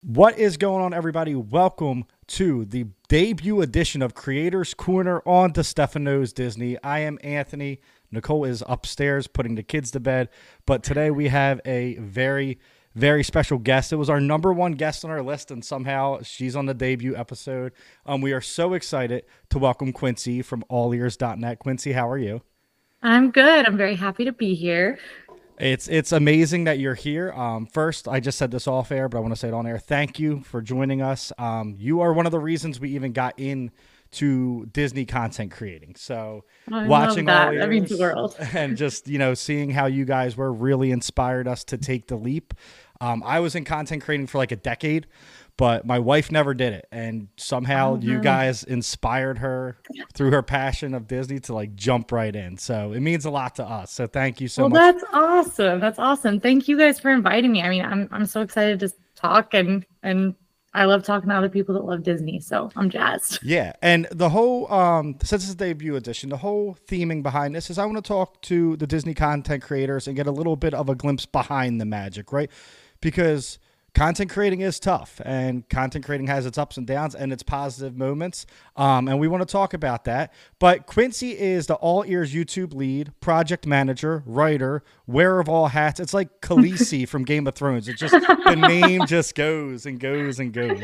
What is going on, everybody? Welcome to the debut edition of Creators Corner on to Stefano's Disney. I am Anthony. Nicole is upstairs putting the kids to bed, but today we have a very special guest. It was our number one guest on our list, and somehow she's on the debut episode. We are so excited to welcome Quincy from allears.net. Quincy, how are you? I'm good. I'm very happy to be here. It's amazing that you're here. First, I just said this off air, but I want to say it on air. Thank you for joining us. You are one of the reasons we even got into Disney content creating. So I love watching All that. That means the Ears world. and just, seeing how you guys were really inspired us to take the leap. I was in content creating for like a decade, but my wife never did it. And somehow Oh, you no. guys inspired her through her passion of Disney to like jump right in. So it means a lot to us. So thank you so Well, much. that's awesome. That's awesome. Thank you guys for inviting me. I mean, I'm so excited to talk and I love talking to other people that love Disney, so I'm jazzed. Yeah, and the whole since it's a debut edition, the whole theming behind this is I want to talk to the Disney content creators and get a little bit of a glimpse behind the magic, right? Because content creating is tough, and content creating has its ups and downs and its positive moments, and we want to talk about that. But Quincy is the All Ears YouTube lead, project manager, writer, wearer of all hats. It's like Khaleesi from Game of Thrones. It just the name just goes and goes and goes.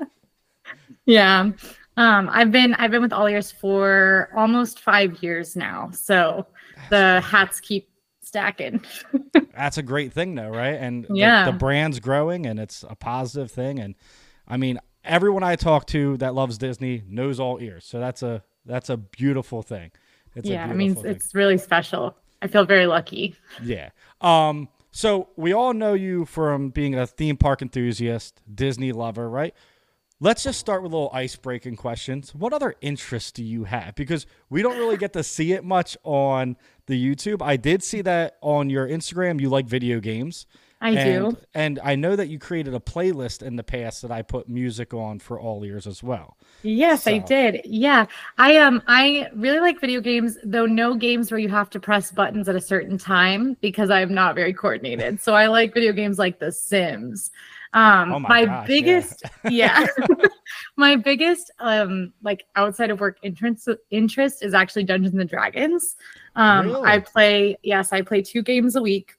Yeah. I've been with All Ears for almost 5 years now. So the hats keep stacking. That's a great thing though, right? And the Yeah. brand's growing and it's a positive thing. And I mean, everyone I talk to that loves Disney knows All Ears. So that's a beautiful thing. It's a Yeah. I mean, beautiful thing. it's really special. I feel very lucky. Yeah. So we all know you from being a theme park enthusiast, Disney lover, right? Let's just start with a little ice breaking questions. What other interests do you have? Because we don't really get to see it much on the YouTube. I did see that on your Instagram you like video games. I And do. and I know that you created a playlist in the past that I put music on for All Ears as well. Yes, I So did. Yeah. I really like video games, though no games where you have to press buttons at a certain time because I'm not very coordinated. So I like video games like The Sims. oh my My gosh, yeah. biggest, yeah, my biggest like outside of work interest is actually Dungeons and Dragons. Really? I play 2 games a week.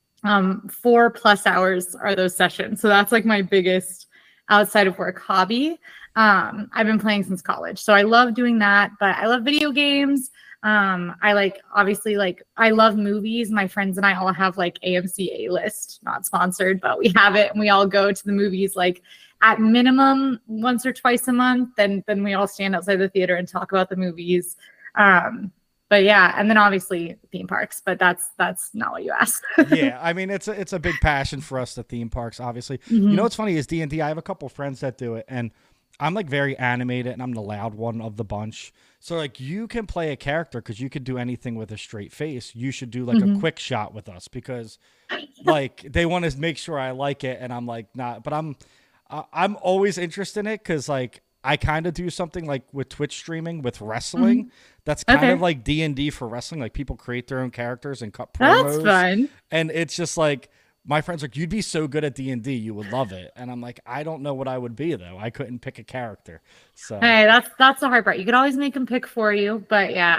4+ hours are those sessions. So that's like my biggest outside of work hobby. I've been playing since college. So I love doing that, but I love video games. I like obviously like I love movies. My friends and I all have like AMC A list, not sponsored, but we have it and we all go to the movies like at minimum once or twice a month. Then we all stand outside the theater and talk about the movies. But yeah, and then obviously theme parks, but that's not what you asked. Yeah, I mean it's a big passion for us, the theme parks. Obviously, you know Mhm. what's funny is D&D. I have a couple friends that do it, and I'm like very animated, and I'm the loud one of the bunch. So like you can play a character because you could do anything with a straight face. You should do like a Mhm. quick shot with us because like they want to make sure I like it, and I'm like not. But I'm always interested in it because like I kind of do something like with Twitch streaming with wrestling. Mhm. That's kind of Okay. like D&D for wrestling. Like people create their own characters and cut That's promos, fun. and it's just like my friends like you'd be so good at D&D, you would love it. And I'm like I don't know what I would be though. I couldn't pick a character. So Hey, that's the hard part. You could always make them pick for you, but yeah,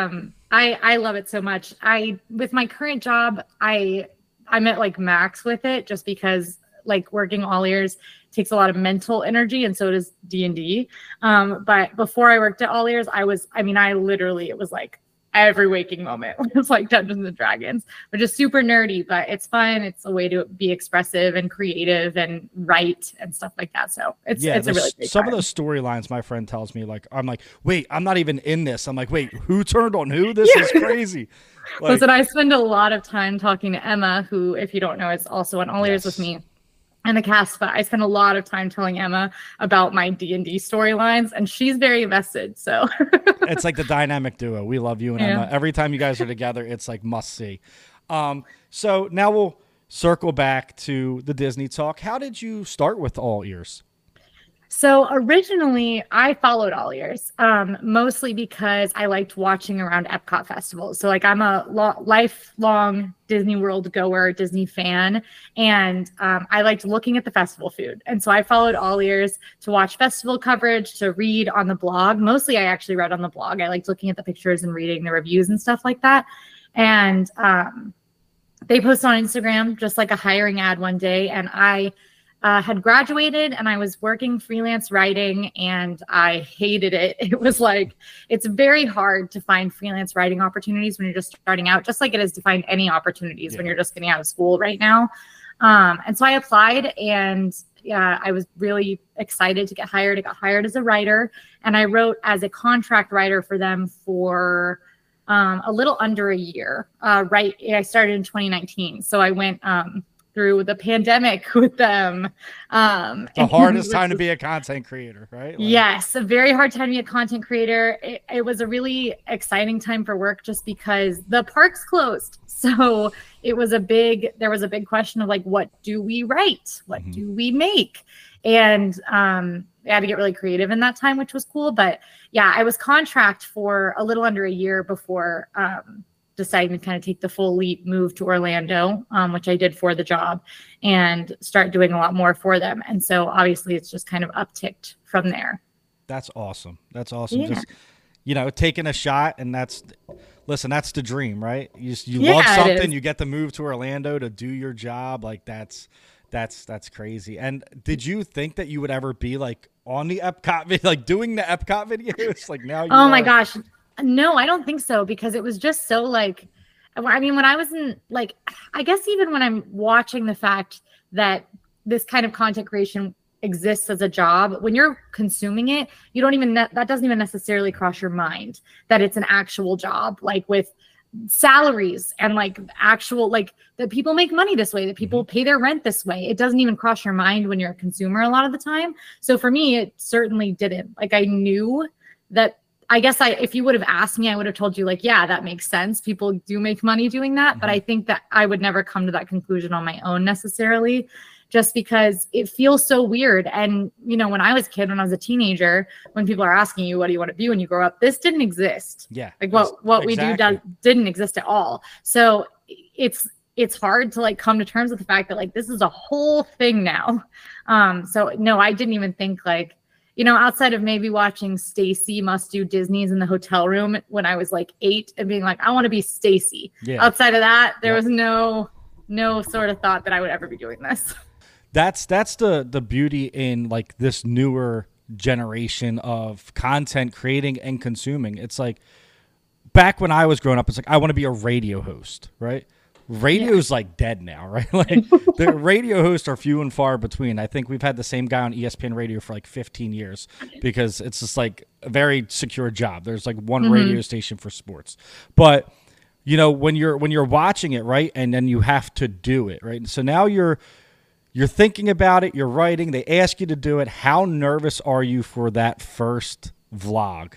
I love it so much. I with my current job, I'm at like max with it just because like working all ears takes a lot of mental energy and so does D&D. But before I worked at all ears, I literally it was like every waking moment was like Dungeons and Dragons, which is super nerdy, but it's fun. It's a way to be expressive and creative and write and stuff like that. So it's yeah, it's a really great some of time. those storylines my friend tells me like I'm like wait I'm not even in this. I'm like wait who turned on who? This is crazy. Listen, Like I spend a lot of time talking to Emma, who, if you don't know, is also on All Ears with yes. me and the cast. But I spend a lot of time telling Emma about my D&D storylines, and she's very invested. So, It's like the dynamic duo. We love you and yeah. Emma. Every time you guys are together, it's like must see. So now we'll circle back to the Disney talk. How did you start with All Ears? So originally, I followed all ears, mostly because I liked watching around Epcot festivals. So like I'm a lifelong Disney World goer, Disney fan, and I liked looking at the festival food. And so I followed all ears to watch festival coverage, to read on the blog. Mostly, I actually read on the blog. I liked looking at the pictures and reading the reviews and stuff like that. And they posted on Instagram just like a hiring ad one day, and I had graduated and I was working freelance writing, and I hated it. It was like, it's very hard to find freelance writing opportunities when you're just starting out, just like it is to find any opportunities when you're just getting out of school right now. And so I applied, and I was really excited to get hired. I got hired as a writer, and I wrote as a contract writer for them for a little under a year. I started in 2019. So I went through the pandemic with them. The hardest time to be a content creator, right? Yes, a very hard time to be a content creator. It was a really exciting time for work just because the parks closed. So there was a big question of like, what do we write? What do we make? And I had to get really creative in that time, which was cool. But yeah, I was contract for a little under a year before deciding to kind of take the full leap, move to Orlando, which I did for the job, and start doing a lot more for them. And so obviously it's just kind of upticked from there. That's awesome. That's awesome. Yeah. Just, taking a shot, and that's the dream, right? You love something, you get to move to Orlando to do your job. Like that's crazy. And did you think that you would ever be like on the Epcot, like doing the Epcot videos? Like now my gosh. No, I don't think so, because it was just so like, I mean, when I was in like, I guess even when I'm watching the fact that this kind of content creation exists as a job, when you're consuming it, you don't even, that doesn't even necessarily cross your mind that it's an actual job, like with salaries and like actual, like that people make money this way, that people pay their rent this way. It doesn't even cross your mind when you're a consumer a lot of the time. So for me, it certainly didn't. Like I knew that, I guess if you would have asked me, I would have told you like, yeah, that makes sense. People do make money doing that. But I think that I would never come to that conclusion on my own necessarily, just because it feels so weird. And, when I was a kid, when I was a teenager, when people are asking you, what do you want to be when you grow up? This didn't exist. Yeah. Like what we do didn't exist at all. So it's hard to like come to terms with the fact that like, this is a whole thing now. So no, I didn't even think like, outside of maybe watching Stacy Must Do Disney's in the hotel room when I was like 8 and being like, I want to be Stacy. Yeah. Outside of that, there was no sort of thought that I would ever be doing this. That's the beauty in like this newer generation of content creating and consuming. It's like back when I was growing up, it's like, I want to be a radio host, right? Radio's like dead now, right? Like the radio hosts are few and far between. I think we've had the same guy on ESPN radio for like 15 years because it's just like a very secure job. There's like one radio station for sports. But when you're watching it, right, and then you have to do it, right? So now you're thinking about it, you're writing, they ask you to do it. How nervous are you for that first vlog?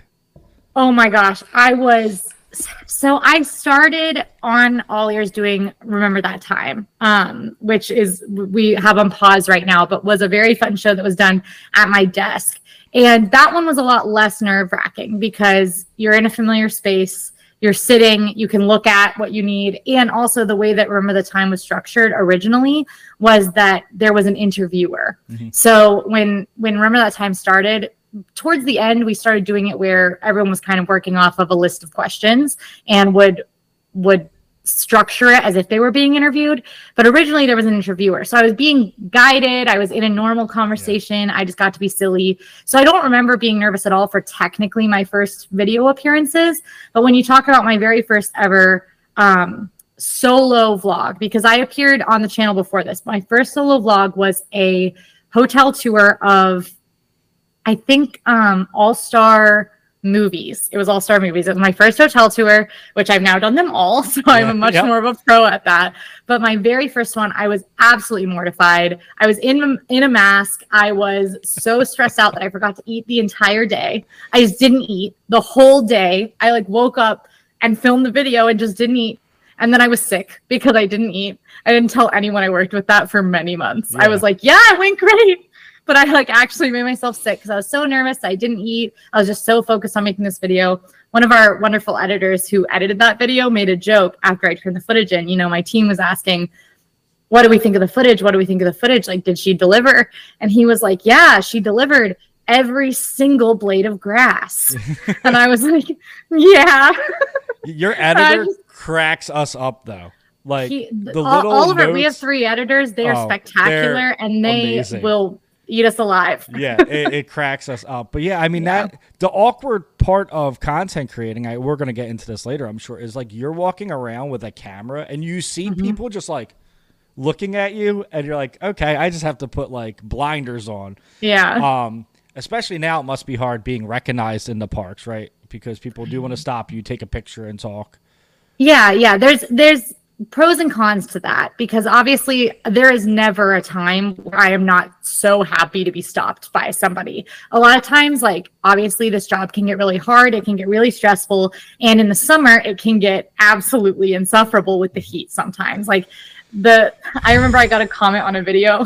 Oh my gosh, I was. So I started on All Ears doing Remember That Time, which is we have on pause right now, but was a very fun show that was done at my desk. And that one was a lot less nerve-wracking because you're in a familiar space, you're sitting, you can look at what you need. And also the way that Remember the Time was structured originally was that there was an interviewer. So when Remember That Time started, towards the end, we started doing it where everyone was kind of working off of a list of questions and would structure it as if they were being interviewed. But originally there was an interviewer. So I was being guided. I was in a normal conversation. I just got to be silly. So I don't remember being nervous at all for technically my first video appearances. But when you talk about my very first ever solo vlog, because I appeared on the channel before this, my first solo vlog was a hotel tour of, I think, All-Star Movies. It was All-Star Movies. It was my first hotel tour, which I've now done them all. So I'm much more of a pro at that. But my very first one, I was absolutely mortified. I was in a mask. I was so stressed out that I forgot to eat the entire day. I just didn't eat the whole day. I like woke up and filmed the video and just didn't eat. And then I was sick because I didn't eat. I didn't tell anyone I worked with that for many months. I was like, yeah, it went great. but I like actually made myself sick because I was so nervous. I didn't eat. I was just so focused on making this video. One of our wonderful editors who edited that video made a joke after I turned the footage in. You know, my team was asking, what do we think of the footage? What do we think of the footage? Like, did she deliver? And he was like, yeah, she delivered every single blade of grass. And I was like, yeah. Your editor cracks us up though. Like all of it. We have 3 editors. They are spectacular, and they amazing. Will eat us alive. Yeah, it cracks us up. But yeah, I mean that the awkward part of content creating, we're gonna get into this later, I'm sure, is like you're walking around with a camera and you see people just like looking at you, and you're like, okay, I just have to put like blinders on. Yeah. Especially now, it must be hard being recognized in the parks, right? Because people do want to stop you, take a picture, and talk. Yeah. There's pros and cons to that, because obviously there is never a time where I am not so happy to be stopped by somebody. A lot of times, like, obviously this job can get really hard, it can get really stressful, and in the summer it can get absolutely insufferable with the heat sometimes. Like I remember I got a comment on a video.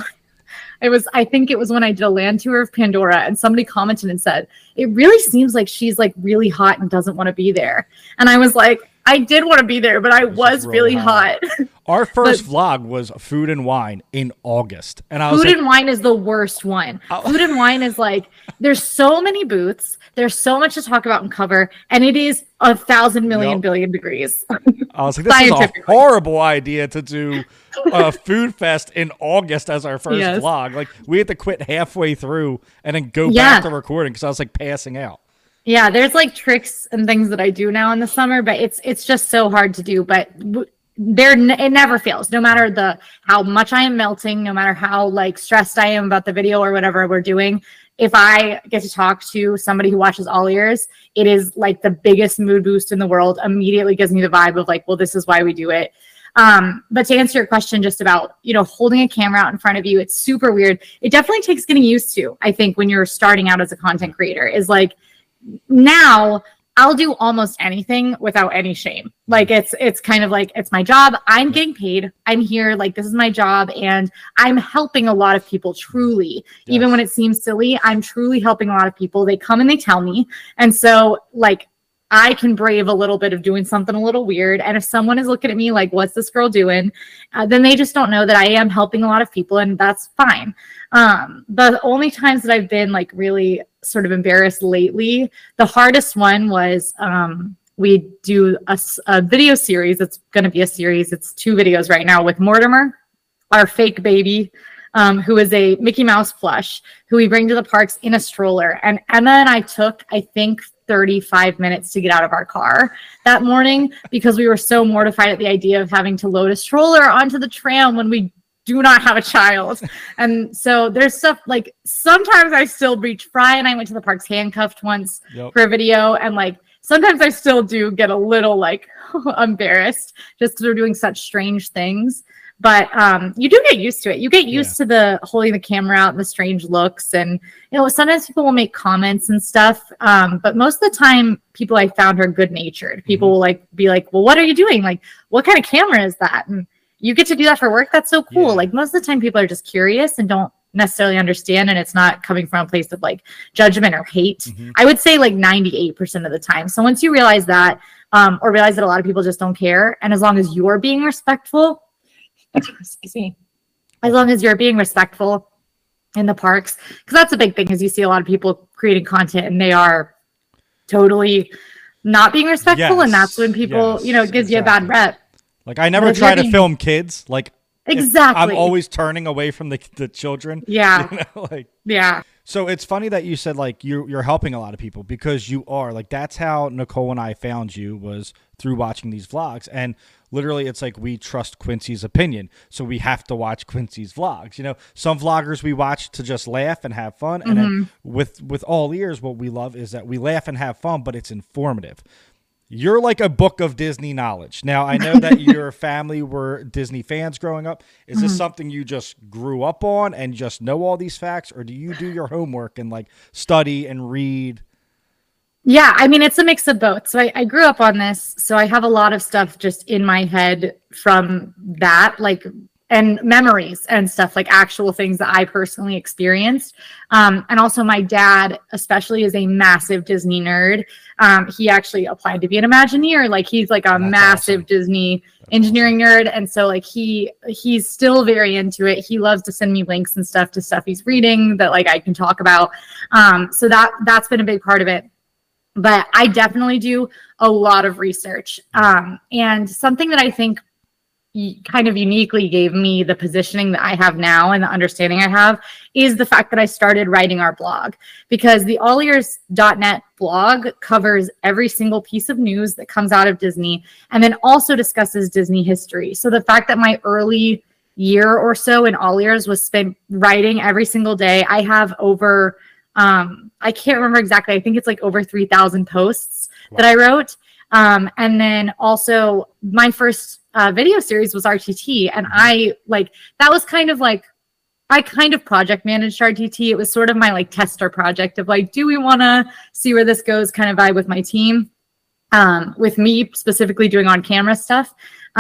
I think it was when I did a land tour of Pandora, and somebody commented and said, it really seems like she's like really hot and doesn't want to be there. And I was like, I did want to be there, but I was really hot. Our first vlog was food and wine in August. And I was food and wine is the worst one. Food and wine is like, there's so many booths. There's so much to talk about and cover. And it is 1,000 million billion degrees. I was like, this is a horrible idea to do a food fest in August as our first vlog. Like, we had to quit halfway through and then go back to recording because I was like passing out. Yeah, there's like tricks and things that I do now in the summer, but it's just so hard to do. But it never fails, no matter how much I am melting, no matter how like stressed I am about the video or whatever we're doing. If I get to talk to somebody who watches All Ears, it is like the biggest mood boost in the world. Immediately gives me the vibe of like, well, this is why we do it. But to answer your question just about, holding a camera out in front of you, it's super weird. It definitely takes getting used to, I think, when you're starting out as a content creator, is like, now I'll do almost anything without any shame. Like it's kind of like, it's my job. I'm getting paid. I'm here. Like, this is my job, and I'm helping a lot of people truly. Yes. Even when it seems silly, I'm truly helping a lot of people. They come and they tell me. And so like, I can brave a little bit of doing something a little weird. And if someone is looking at me like, what's this girl doing? Then they just don't know that I am helping a lot of people, and that's fine. The only times that I've been like really sort of embarrassed lately, the hardest one was we do a video series. It's going to be a series. It's 2 videos right now with Mortimer, our fake baby, who is a Mickey Mouse plush, who we bring to the parks in a stroller. And Emma and I took, I think, 35 minutes to get out of our car that morning because we were so mortified at the idea of having to load a stroller onto the tram when we do not have a child. And so there's stuff like, sometimes I still breach. Fry and I went to the parks handcuffed once for a video, and like sometimes I still do get a little like embarrassed just because we're doing such strange things. But you do get used to it. You get used to the holding the camera out and the strange looks. And, sometimes people will make comments and stuff. But most of the time, people I found are good natured. People will like be like, well, what are you doing? Like, what kind of camera is that? And you get to do that for work. That's so cool. Yeah. Like, most of the time, people are just curious and don't necessarily understand. And it's not coming from a place of like judgment or hate. I would say like 98% of the time. So once you realize that, or realize that a lot of people just don't care, and as long as you're being respectful, excuse me, as long as you're being respectful in the parks, because that's a big thing, is you see a lot of people creating content and they are totally not being respectful. And that's when people, it gives you a bad rep. Like, I never try to film kids. Like, exactly. I'm always turning away from the children. Yeah. Yeah. So it's funny that you said like you're helping a lot of people, because you are. Like, that's how Nicole and I found you, was through watching these vlogs. And literally, it's like, we trust Quincy's opinion, so we have to watch Quincy's vlogs. Some vloggers we watch to just laugh and have fun. And then with All Ears, what we love is that we laugh and have fun, but it's informative. You're like a book of Disney knowledge. Now, I know that your family were Disney fans growing up. Is this something you just grew up on and just know all these facts, or do you do your homework and like study and read? Yeah, I mean, it's a mix of both. So I grew up on this, so I have a lot of stuff just in my head from that. Like, and memories and stuff, like actual things that I personally experienced. And also my dad, especially, is a massive Disney nerd. He actually applied to be an Imagineer. Like he's like a massive awesome. Disney engineering nerd. And so like he's still very into it. He loves to send me links and stuff to stuff he's reading that like I can talk about. So that's been a big part of it. But I definitely do a lot of research. And something that I think kind of uniquely gave me the positioning that I have now and the understanding I have is the fact that I started writing our blog, because the allears.net blog covers every single piece of news that comes out of Disney and then also discusses Disney history. So the fact that my early year or so in All Ears was spent writing every single day, I have over, I can't remember exactly, I think it's like over 3,000 posts that I wrote. And then also my first video series was RTT. And I like, that was kind of like, I kind of project managed RTT. It was sort of my like tester project of like, do we want to see where this goes kind of vibe with my team, with me specifically doing on camera stuff.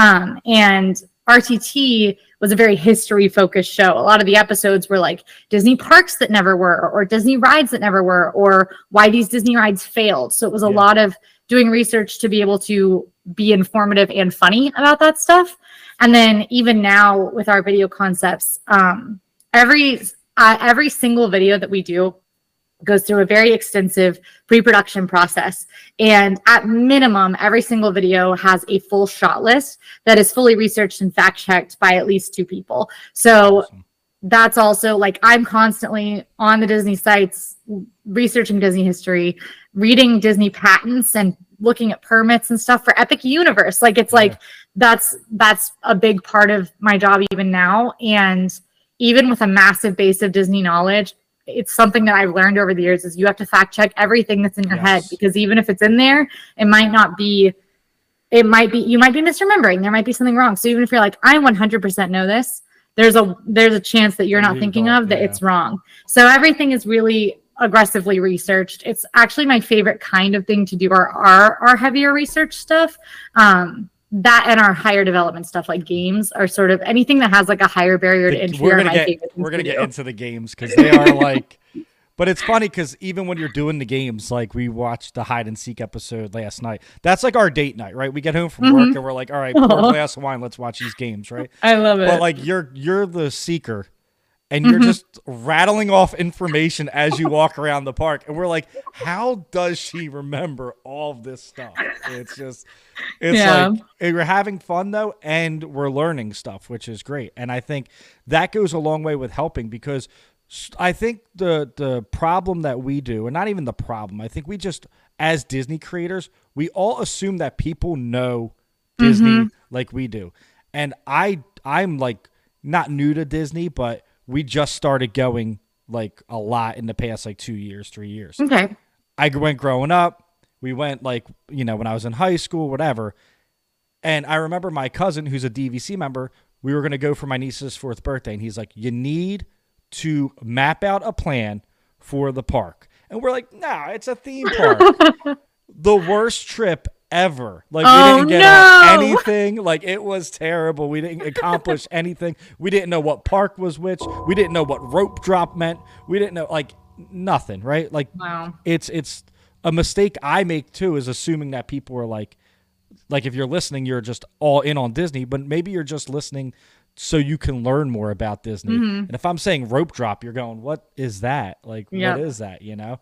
And RTT was a very history focused show. A lot of the episodes were like Disney parks that never were, or Disney rides that never were, or why these Disney rides failed. So it was a lot of doing research to be able to be informative and funny about that stuff. And then even now with our video concepts, every single video that we do goes through a very extensive pre-production process. And at minimum, every single video has a full shot list that is fully researched and fact-checked by at least 2 people. So that's also like, I'm constantly on the Disney sites, researching Disney history, reading Disney patents and looking at permits and stuff for Epic Universe. Like, it's like, that's a big part of my job even now. And even with a massive base of Disney knowledge, it's something that I've learned over the years is you have to fact check everything that's in your head, because even if it's in there, you might be misremembering. There might be something wrong. So even if you're like, I 100% know this, there's a chance that you're not thinking of that it's wrong. So everything is really aggressively researched. It's actually my favorite kind of thing to do, our heavier research stuff. That and our higher development stuff, like games, are sort of anything that has like a higher barrier to entry. We're gonna get into the games because they are like, but it's funny because even when you're doing the games, like we watched the hide and seek episode last night. That's like our date night, right? We get home from work and we're like, all right, pour a glass of wine, let's watch these games, right? I love it. But like you're the seeker. And you're just rattling off information as you walk around the park. And we're like, how does she remember all of this stuff? It's like, we're having fun though. And we're learning stuff, which is great. And I think that goes a long way with helping, because I think the problem that we do, and not even the problem, I think we just, as Disney creators, we all assume that people know Disney like we do. And I'm like not new to Disney, but we just started going like a lot in the past like 2 years, 3 years. Okay. I went growing up. We went like, when I was in high school, whatever. And I remember my cousin, who's a DVC member, we were going to go for my niece's 4th birthday. And he's like, you need to map out a plan for the park. And we're like, nah, it's a theme park. The worst trip ever. Like, we didn't get on anything. Like, it was terrible. We didn't accomplish anything. We didn't know what park was which. We didn't know what rope drop meant. We didn't know, like, nothing, right? Like, it's a mistake I make too, is assuming that people are like if you're listening, you're just all in on Disney, but maybe you're just listening so you can learn more about Disney. And if I'm saying rope drop, you're going, what is that? Like, what is that,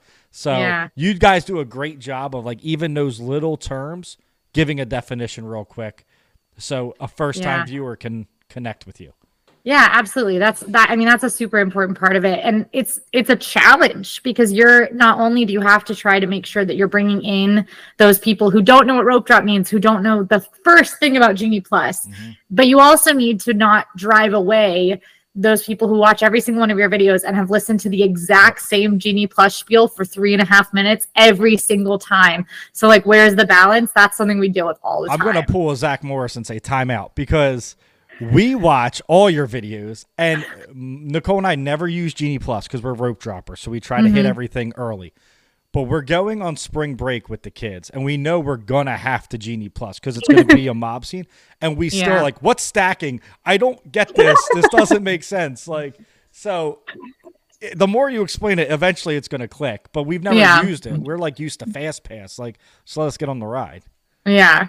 So you guys do a great job of like even those little terms, giving a definition real quick so a first-time viewer can connect with you. Yeah, absolutely. That's a super important part of it. And it's a challenge, because you're not only do you have to try to make sure that you're bringing in those people who don't know what rope drop means, who don't know the first thing about Genie Plus, but you also need to not drive away those people who watch every single one of your videos and have listened to the exact same Genie Plus spiel for 3.5 minutes every single time. So like, where's the balance? That's something we deal with all the time. I'm going to pull a Zach Morris and say timeout, because we watch all your videos, and Nicole and I never use Genie Plus because we're rope droppers, so we try to hit everything early. but we're going on spring break with the kids, and we know we're gonna have to Genie Plus because it's gonna be a mob scene, and we still are like, what's stacking? I don't get this. This doesn't make sense. Like, so the more you explain it, eventually it's gonna click. But we've never used it. We're like used to Fast Pass. Like, so let's get on the ride. Yeah,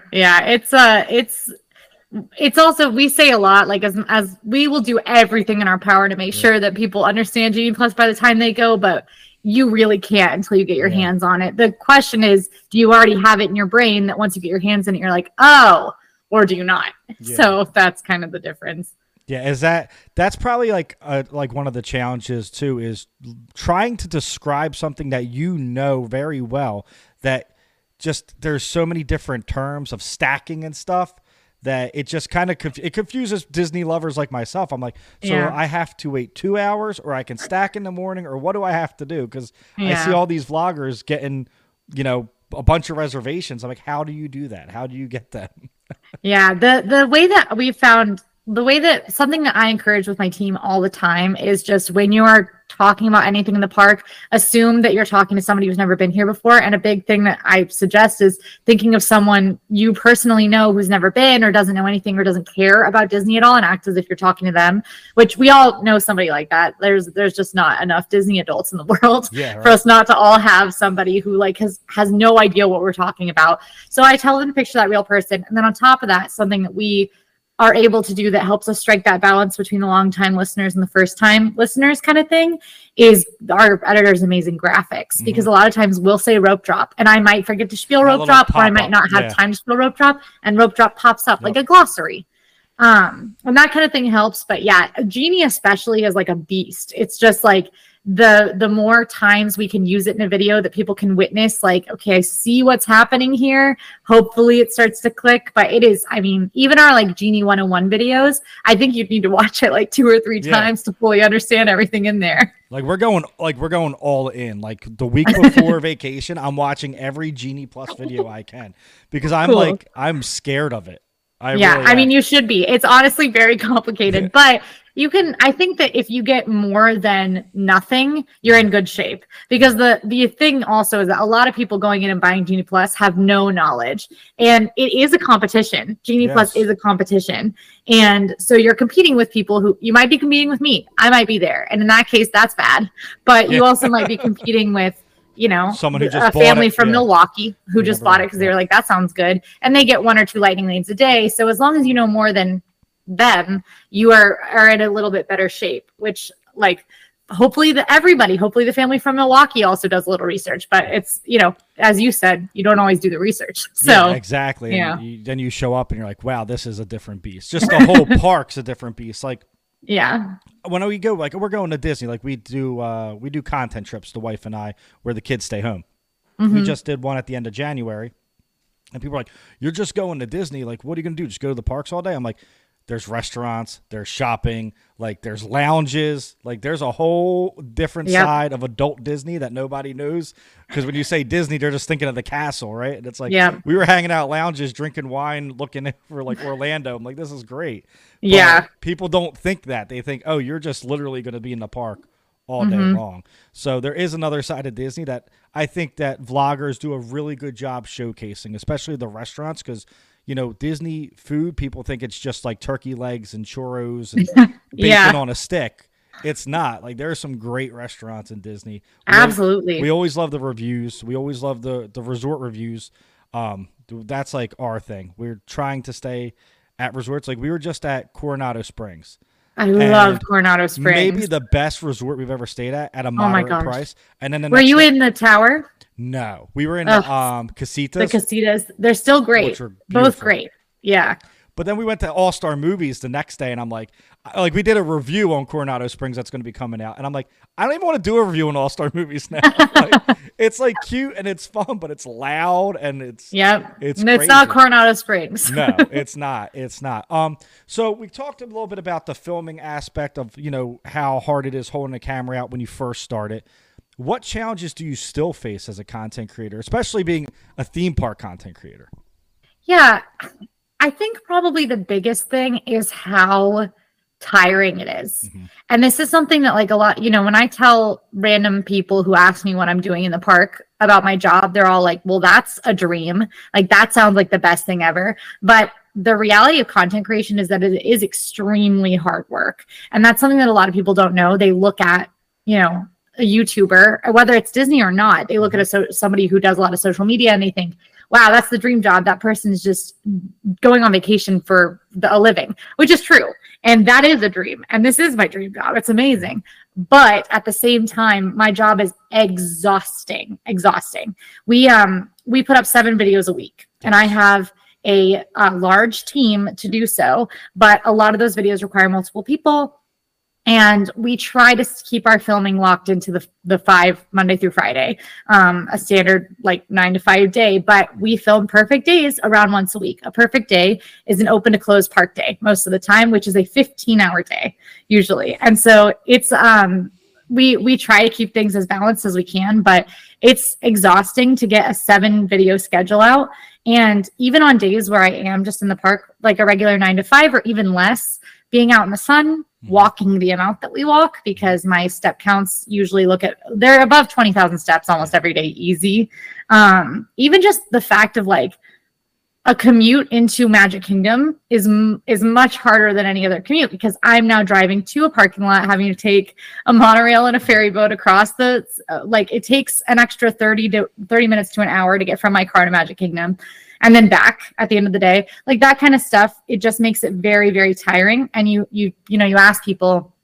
it's also, we say a lot, like as we will do everything in our power to make sure that people understand Genie Plus by the time they go, but you really can't until you get your hands on it. The question is, do you already have it in your brain that once you get your hands in it, you're like, oh, or do you not? Yeah. So that's kind of the difference. Yeah, that's probably like one of the challenges too, is trying to describe something that you know very well, that just there's so many different terms of stacking and stuff that it just kind of it confuses Disney lovers like myself. I'm like, so I have to wait 2 hours, or I can stack in the morning, or what do I have to do? Because I see all these vloggers getting, a bunch of reservations. I'm like, how do you do that? How do you get that? Yeah, the way that we found, the way that something that I encourage with my team all the time is just when you are talking about anything in the park, assume that you're talking to somebody who's never been here before. And a big thing that I suggest is thinking of someone you personally know who's never been or doesn't know anything or doesn't care about Disney at all, and act as if you're talking to them, which we all know somebody like that. There's just not enough Disney adults in the world for us not to all have somebody who like has no idea what we're talking about. So I tell them to picture that real person. And then on top of that, something that we are able to do that helps us strike that balance between the long time listeners and the first time listeners kind of thing is our editor's amazing graphics, because a lot of times we'll say rope drop and I might forget to spiel rope drop, or I might not have time to spiel rope drop, and rope drop pops up like a glossary. And that kind of thing helps. But yeah, Genie especially is like a beast. It's just like the more times we can use it in a video that people can witness, like, okay, I see what's happening here. Hopefully it starts to click. But it is, I mean, even our like Genie 101 videos, I think you'd need to watch it like 2 or 3 times to fully understand everything in there. Like we're going all in. Like the week before vacation, I'm watching every Genie Plus video I can, because I'm scared of it. I mean, you should be. It's honestly very complicated, but you can, I think that if you get more than nothing, you're in good shape, because the thing also is that a lot of people going in and buying Genie Plus have no knowledge, and it is a competition. Genie Plus is a competition. And so you're competing with people who, you might be competing with me. I might be there. And in that case, that's bad. But you also might be competing with, someone who just a family from Milwaukee who just bought it because they were like, that sounds good. And they get 1 or 2 lightning lanes a day. So as long as you know more than them, you are in a little bit better shape, which like hopefully the family from Milwaukee also does a little research. But it's, as you said, you don't always do the research. So exactly. Yeah. And then you show up and you're like, wow, this is a different beast. Just the whole park's a different beast. Like, when we go, like we're going to Disney, like we do content trips, the wife and I, where the kids stay home. We just did one at the end of January, and people are like, you're just going to Disney. Like, what are you going to do? Just go to the parks all day? I'm like, there's restaurants, there's shopping, like there's lounges, like there's a whole different side of adult Disney that nobody knows. Because when you say Disney, they're just thinking of the castle, right? And it's like, we were hanging out lounges, drinking wine, looking for like Orlando. I'm like, this is great. But people don't think that. They think, oh, you're just literally going to be in the park all day long. So there is another side of Disney that I think that vloggers do a really good job showcasing, especially the restaurants, because Disney food, people think it's just like turkey legs and churros and bacon on a stick. It's not. Like, there are some great restaurants in Disney. We always love the reviews. We always love the resort reviews. That's like our thing. We're trying to stay at resorts. Like, we were just at Coronado Springs. I love Coronado Springs. Maybe the best resort we've ever stayed at a moderate price. And then were you in the tower? No, we were in Casitas. The Casitas, they're still great. Both great. Yeah. But then we went to All Star Movies the next day, and I'm like, we did a review on Coronado Springs that's going to be coming out, and I'm like, I don't even want to do a review on All Star Movies now. It's like cute and it's fun, but it's loud and it's it's not Coronado Springs. No, it's not. It's not. So we talked a little bit about the filming aspect of how hard it is holding a camera out when you first start it. What challenges do you still face as a content creator, especially being a theme park content creator? Yeah, I think probably the biggest thing is how tiring it is. Mm-hmm. And this is something that like a lot, when I tell random people who ask me what I'm doing in the park about my job, they're all like, well, that's a dream. Like that sounds like the best thing ever. But the reality of content creation is that it is extremely hard work. And that's something that a lot of people don't know. They look at, a YouTuber, whether it's Disney or not, they look at somebody who does a lot of social media and they think, wow, that's the dream job. That person's just going on vacation for a living, which is true. And that is a dream. And this is my dream job. It's amazing. But at the same time, my job is exhausting. We put up 7 videos a week, and I have a large team to do so. But a lot of those videos require multiple people. And we try to keep our filming locked into the 5 Monday through Friday, a standard like 9 to 5 day. But we film perfect days around once a week. A perfect day is an open to close park day most of the time, which is a 15-hour day usually. And so it's we try to keep things as balanced as we can, but it's exhausting to get a 7 video schedule out. And even on days where I am just in the park, like a regular 9 to 5 or even less, being out in the sun, walking the amount that we walk, because my step counts usually they're above 20,000 steps almost every day, easy. Even just the fact of like a commute into Magic Kingdom is much harder than any other commute, because I'm now driving to a parking lot, having to take a monorail and a ferry boat across it takes an extra 30 minutes to an hour to get from my car to Magic Kingdom. And then back at the end of the day, like that kind of stuff, it just makes it very, very tiring. And you ask people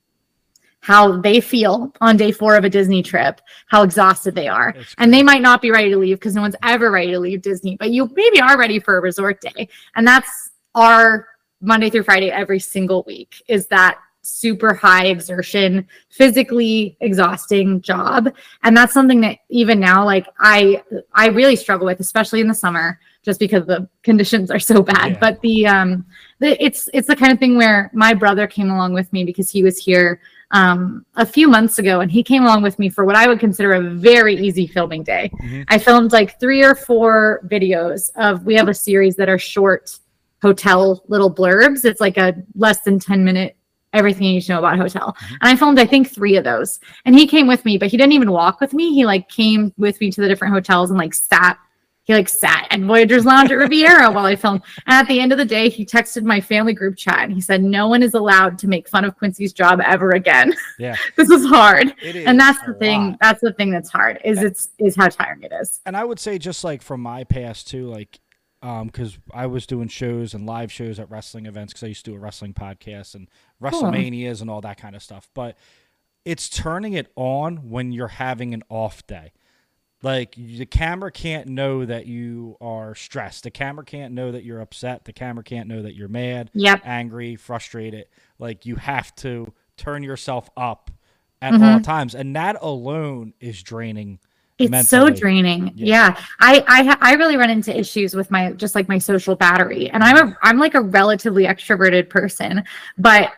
how they feel on day 4 of a Disney trip, how exhausted they are. And they might not be ready to leave, because no one's ever ready to leave Disney, but you maybe are ready for a resort day. And that's our Monday through Friday every single week, is that super high exertion, physically exhausting job. And that's something that even now, like I really struggle with, especially in the summer, just because the conditions are so bad. Yeah. But it's the kind of thing where my brother came along with me because he was here a few months ago, and he came along with me for what I would consider a very easy filming day. Mm-hmm. I filmed like 3 or 4 videos we have a series that are short hotel little blurbs. It's like a less than 10-minute everything you need to know about a hotel. Mm-hmm. And I filmed, I think, 3 of those. And he came with me, but he didn't even walk with me. He like came with me to the different hotels and sat at Voyager's Lounge at Riviera while I filmed. And at the end of the day, he texted my family group chat and he said, no one is allowed to make fun of Quincy's job ever again. Yeah. This is hard. It is. And that's the thing. Lot. That's the thing that's hard is how tiring it is. And I would say, just like from my past too, like, because I was doing shows and live shows at wrestling events, because I used to do a wrestling podcast and WrestleManias and all that kind of stuff. But it's turning it on when you're having an off day. Like, the camera can't know that you are stressed. The camera can't know that you're upset. The camera can't know that you're mad, angry, frustrated. Like, you have to turn yourself up at all times. And that alone is draining. It's mentally. So draining. Yeah. I really run into issues with my social battery. And I'm like a relatively extroverted person. But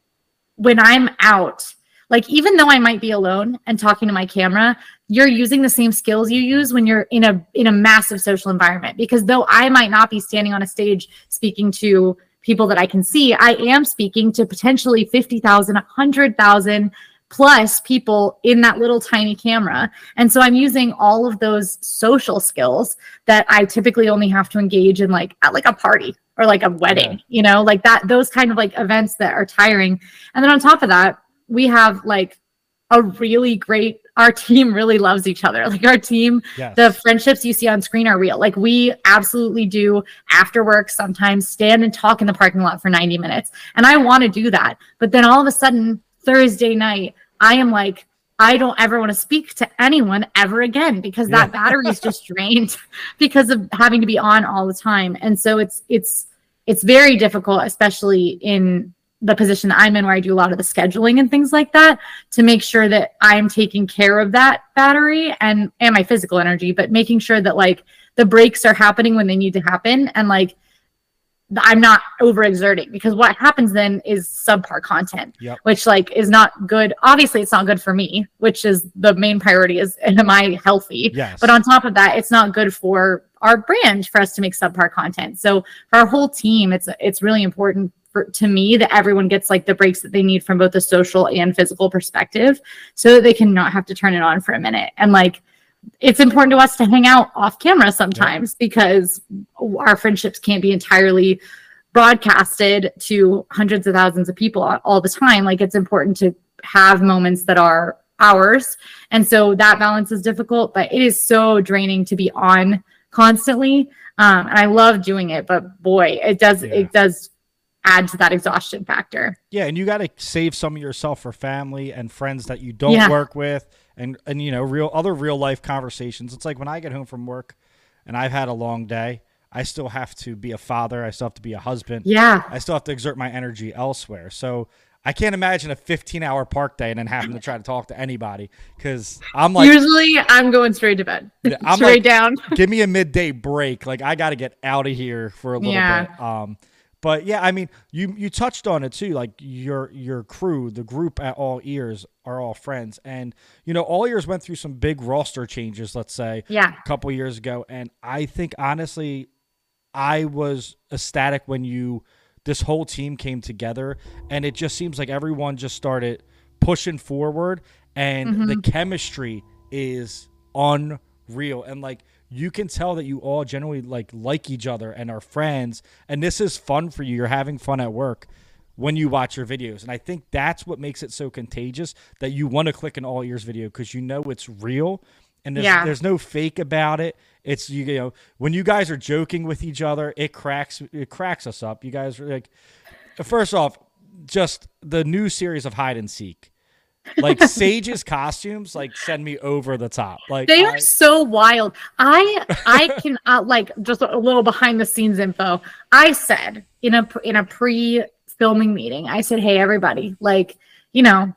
when I'm out, like, even though I might be alone and talking to my camera, you're using the same skills you use when you're in a massive social environment. Because though I might not be standing on a stage speaking to people that I can see, I am speaking to potentially 50,000, 100,000 plus people in that little tiny camera. And so I'm using all of those social skills that I typically only have to engage in at a party or like a wedding, like that, those kind of like events that are tiring. And then on top of that, we have like a really great, our team really loves each other. Like our team, the friendships you see on screen are real. Like we absolutely do after work sometimes stand and talk in the parking lot for 90 minutes. And I want to do that. But then all of a sudden Thursday night, I am like, I don't ever want to speak to anyone ever again, because that battery is just drained because of having to be on all the time. And so it's very difficult, especially in the position that I'm in, where I do a lot of the scheduling and things like that, to make sure that I'm taking care of that battery and my physical energy, but making sure that like the breaks are happening when they need to happen. And like, I'm not overexerting, because what happens then is subpar content, which like is not good. Obviously it's not good for me, which is the main priority, is am I healthy? Yes. But on top of that, it's not good for our brand for us to make subpar content. So for our whole team, it's really important to me that everyone gets like the breaks that they need from both the social and physical perspective, so that they can not have to turn it on for a minute. And like, it's important to us to hang out off camera sometimes, because our friendships can't be entirely broadcasted to hundreds of thousands of people all the time. Like, it's important to have moments that are ours. And so that balance is difficult, but it is so draining to be on constantly. And I love doing it, but boy, it does add to that exhaustion factor. Yeah. And you got to save some of yourself for family and friends that you don't work with, and, you know, real life conversations. It's like when I get home from work and I've had a long day, I still have to be a father. I still have to be a husband. Yeah. I still have to exert my energy elsewhere. So I can't imagine a 15-hour park day and then having to try to talk to anybody, because I'm like, usually I'm going straight to bed. I'm straight like, down. Give me a midday break. Like, I got to get out of here for a little bit. But yeah, I mean, you touched on it too. Like, your crew, the group at All Ears are all friends, and you know, All Ears went through some big roster changes, let's say, a couple years ago. And I think honestly, I was ecstatic when this whole team came together, and it just seems like everyone just started pushing forward, and the chemistry is unreal. And like, you can tell that you all generally like each other and are friends, and this is fun for you. You're having fun at work when you watch your videos. And I think that's what makes it so contagious, that you want to click an All Ears video because you know it's real, and there's no fake about it. It's, you know, when you guys are joking with each other, it cracks us up. You guys are like, first off, just the new series of hide and seek, like Sage's costumes, like, send me over the top. Like, they are so wild. I can like, just a little behind the scenes info. I said in a pre-filming meeting, I said, hey everybody, like, you know,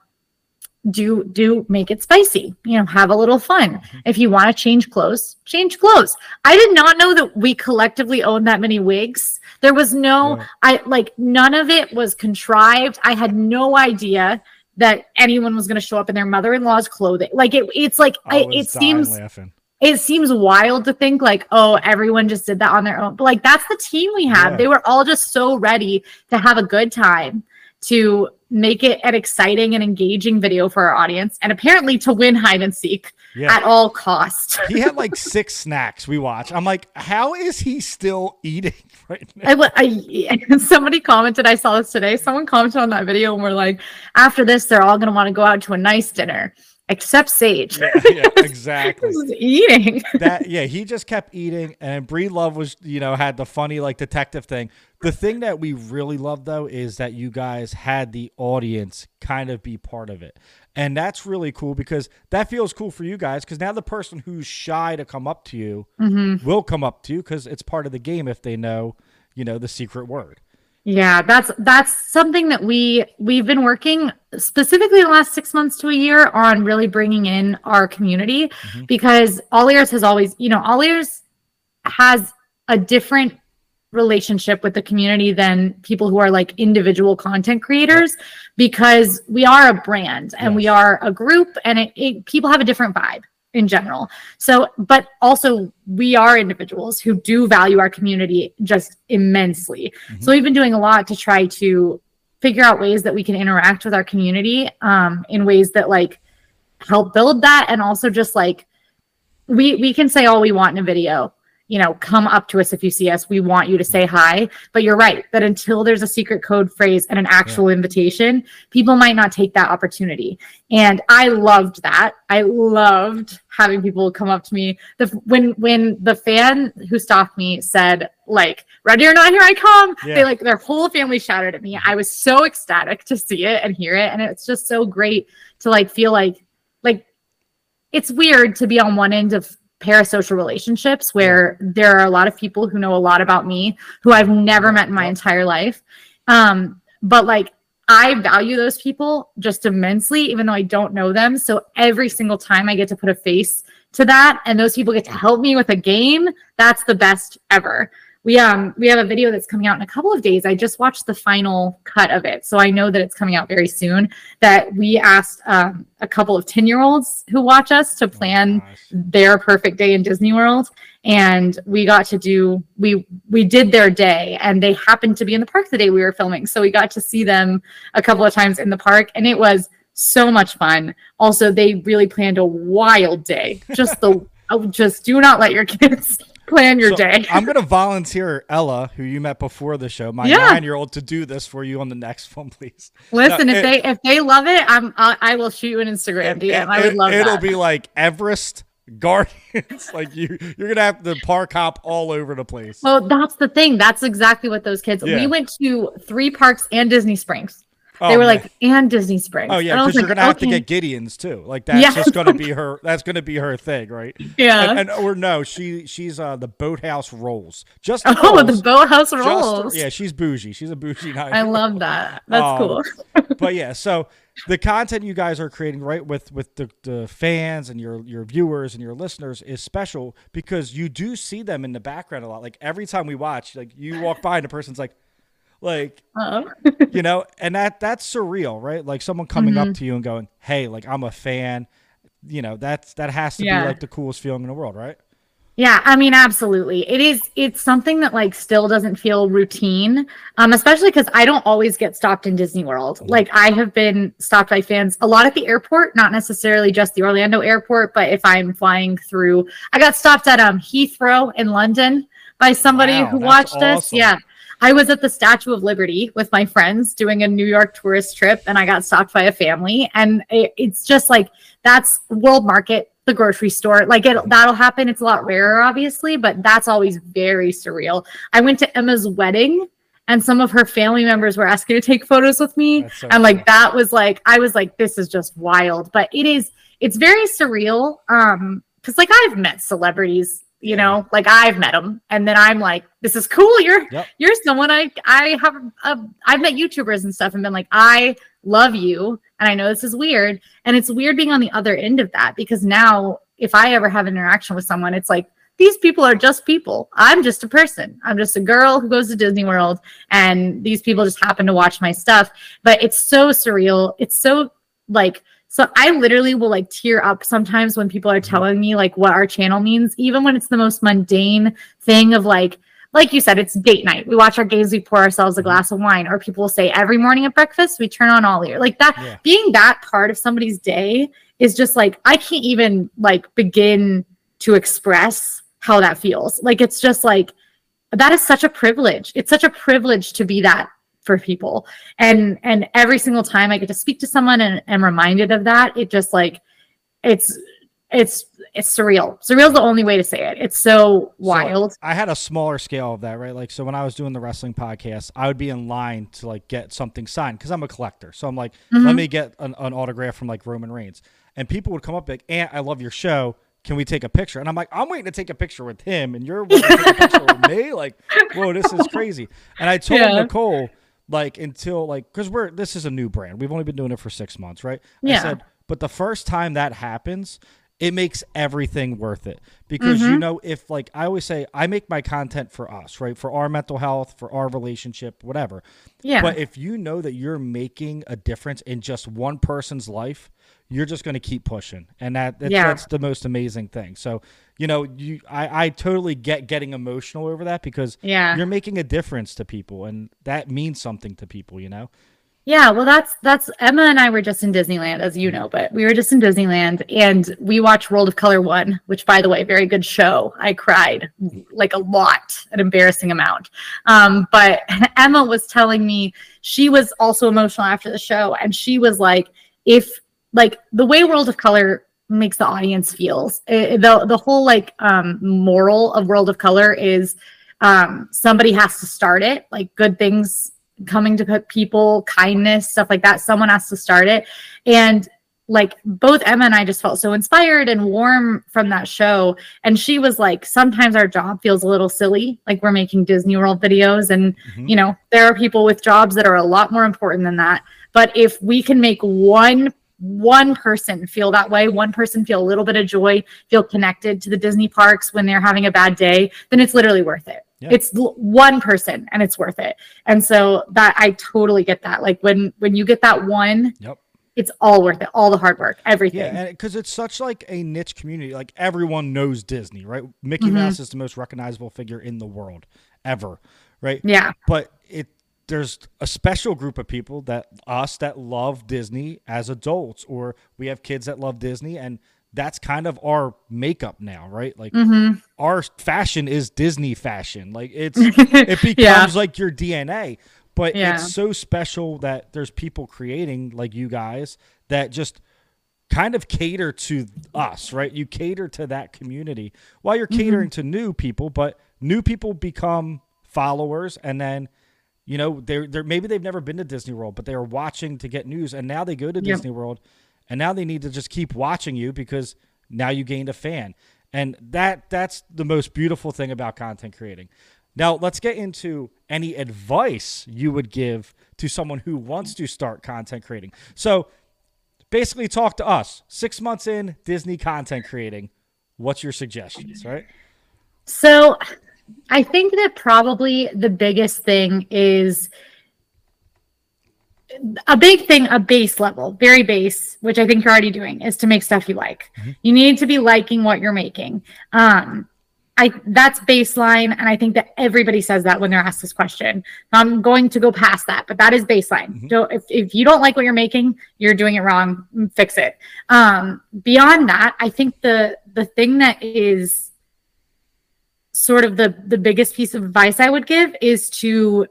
do make it spicy, you know, have a little fun. If you want to change clothes. I did not know that we collectively owned that many wigs. There was none of it was contrived. I had no idea that anyone was going to show up in their mother-in-law's clothing. Like, it seems wild to think like, oh, everyone just did that on their own. But like, that's the team we have. They were all just so ready to have a good time, to make it an exciting and engaging video for our audience, and apparently to win hide and seek at all costs. He had like 6 snacks we watched. I'm like, how is he still eating right now? Somebody commented, I saw this today, someone commented on that video and we're like, after this, they're all going to want to go out to a nice dinner. Except Sage. Yeah, exactly. He was eating. He just kept eating, and Bree Love was, you know, had the funny like detective thing. The thing that we really love though is that you guys had the audience kind of be part of it. And that's really cool, because that feels cool for you guys, because now the person who's shy to come up to you will come up to you, because it's part of the game if they know, you know, the secret word. Yeah, that's something that we've been working specifically the last 6 months to a year on, really bringing in our community, because All Ears has always, you know, All Ears has a different relationship with the community than people who are like individual content creators, because we are a brand and we are a group, and people have a different vibe in general. So, but also we are individuals who do value our community just immensely. So we've been doing a lot to try to figure out ways that we can interact with our community in ways that like help build that. And also just like, we can say all we want in a video, you know, come up to us if you see us, we want you to say hi. But you're right, that until there's a secret code phrase and an actual invitation, people might not take that opportunity. And I loved that. I loved having people come up to me. When the fan who stalked me said, like, ready or not, here I come. They like, their whole family shouted at me. I was so ecstatic to see it and hear it. And it's just so great to like feel like it's weird to be on one end of parasocial relationships where there are a lot of people who know a lot about me who I've never met in my entire life. But like, I value those people just immensely, even though I don't know them. So every single time I get to put a face to that, and those people get to help me with a game, that's the best ever. we have a video that's coming out in a couple of days. I just watched the final cut of it, so I know that it's coming out very soon. That we asked a couple of 10-year-olds who watch us to plan their perfect day in Disney World, and we got to do we did their day, and they happened to be in the park the day we were filming, so we got to see them a couple of times in the park, and it was so much fun. Also, they really planned a wild day. Just do not let your kids plan your day. I'm going to volunteer Ella, who you met before the show, my 9-year-old, to do this for you on the next one, please. Listen, if they love it, I will shoot you an Instagram DM. I would love that. It'll be like Everest Guardians. Like you're going to have the park hop all over the place. Well, that's the thing. That's exactly what those kids. We went to 3 parks and Disney Springs. They were like, and Disney Springs. Oh yeah, because you're gonna have to get Gideon's too. Like that's just gonna be her. That's gonna be her thing, right? Yeah. And or no, she's the Boathouse Rolls. Just the Boathouse Rolls. Yeah, she's bougie. She's a bougie 9-year-old. I love that. That's cool. But yeah, so the content you guys are creating, right, with the fans and your viewers and your listeners is special because you do see them in the background a lot. Like every time we watch, like you walk by and the person's like, you know, and that's surreal, right? Like someone coming up to you and going, hey, like I'm a fan, you know, that has to be like the coolest feeling in the world, right? Yeah, I mean, absolutely. It's something that like still doesn't feel routine, especially because I don't always get stopped in Disney World. Like I have been stopped by fans a lot at the airport, not necessarily just the Orlando airport, but if I'm flying through, I got stopped at Heathrow in London by somebody who watched us. Yeah. I was at the Statue of Liberty with my friends doing a New York tourist trip, and I got stopped by a family. And it's just like, that's World Market, the grocery store. Like that'll happen. It's a lot rarer, obviously, but that's always very surreal. I went to Emma's wedding, and some of her family members were asking to take photos with me. So and like, cool. That was like, I was like, this is just wild. But it's very surreal. Because like I've met celebrities, you know, like I've met them, and then I'm like, this is cool. You're someone I've met YouTubers and stuff and been like, I love you. And I know this is weird. And it's weird being on the other end of that, because now if I ever have an interaction with someone, it's like, these people are just people. I'm just a person. I'm just a girl who goes to Disney World, and these people just happen to watch my stuff. But it's so surreal. It's so like, so I literally will like tear up sometimes when people are telling me like what our channel means, even when it's the most mundane thing of like you said, it's date night. We watch our games, we pour ourselves a glass of wine, or people will say every morning at breakfast, we turn on All Ear. Like that, being that part of somebody's day is just like, I can't even like begin to express how that feels. Like, it's just like, that is such a privilege. It's such a privilege to be that for people. And every single time I get to speak to someone and am reminded of that, it just like, it's surreal. Surreal is the only way to say it. It's so wild. So I had a smaller scale of that, right? Like, so when I was doing the wrestling podcast, I would be in line to like get something signed because I'm a collector. So I'm like, let me get an autograph from like Roman Reigns. And people would come up like, Aunt, I love your show. Can we take a picture? And I'm like, I'm waiting to take a picture with him, and you're waiting to take a picture with me? Like, whoa, this is crazy. And I told Nicole, like, until like, because this is a new brand. We've only been doing it for 6 months, right? I said, but the first time that happens, it makes everything worth it. Because, you know, if like, I always say, I make my content for us, right? For our mental health, for our relationship, whatever. Yeah. But if you know that you're making a difference in just one person's life, you're just going to keep pushing. And that's the most amazing thing. So, you know, I totally get getting emotional over that, because you're making a difference to people, and that means something to people, you know? Yeah, well, that's Emma and I were just in Disneyland, as you know, but we were just in Disneyland, and we watched World of Color 1, which, by the way, very good show. I cried like a lot, an embarrassing amount. But Emma was telling me she was also emotional after the show, and she was like, if like the way World of Color makes the audience feels, the whole like moral of World of Color is somebody has to start it, like good things coming to people, kindness, stuff like that. Someone has to start it. And like both Emma and I just felt so inspired and warm from that show. And she was like, sometimes our job feels a little silly. Like, we're making Disney World videos, and you know, there are people with jobs that are a lot more important than that. But if we can make one person feel that way, one person feel a little bit of joy, feel connected to the Disney parks when they're having a bad day, then it's literally worth it. Yeah. It's one person and it's worth it. And so that I totally get that. Like when you get that one, Yep. it's all worth it. All the hard work, everything. Yeah, and because it's such like a niche community, like everyone knows Disney, right? Mickey Mouse is the most recognizable figure in the world ever, right? Yeah. But there's a special group of people that love Disney as adults, or we have kids that love Disney, and that's kind of our makeup now, right? Like our fashion is Disney fashion. Like it becomes like your DNA. But it's so special that there's people creating like you guys that just kind of cater to us, right? You cater to that community while you're catering to new people, but new people become followers, and then they're maybe they've never been to Disney World, but they are watching to get news, and now they go to Disney World, and now they need to just keep watching you because now you gained a fan. And that's the most beautiful thing about content creating. Now, let's get into any advice you would give to someone who wants to start content creating. So basically talk to us. 6 months in, Disney content creating. What's your suggestions, right? So I think that probably the biggest thing is a base level, very base, which I think you're already doing, is to make stuff you like. You need to be liking what you're making. That's baseline, and I think that everybody says that when they're asked this question. I'm going to go past that, but that is baseline. So if you don't like what you're making, you're doing it wrong. Fix it. Beyond that, I think the thing that is sort of the biggest piece of advice I would give is to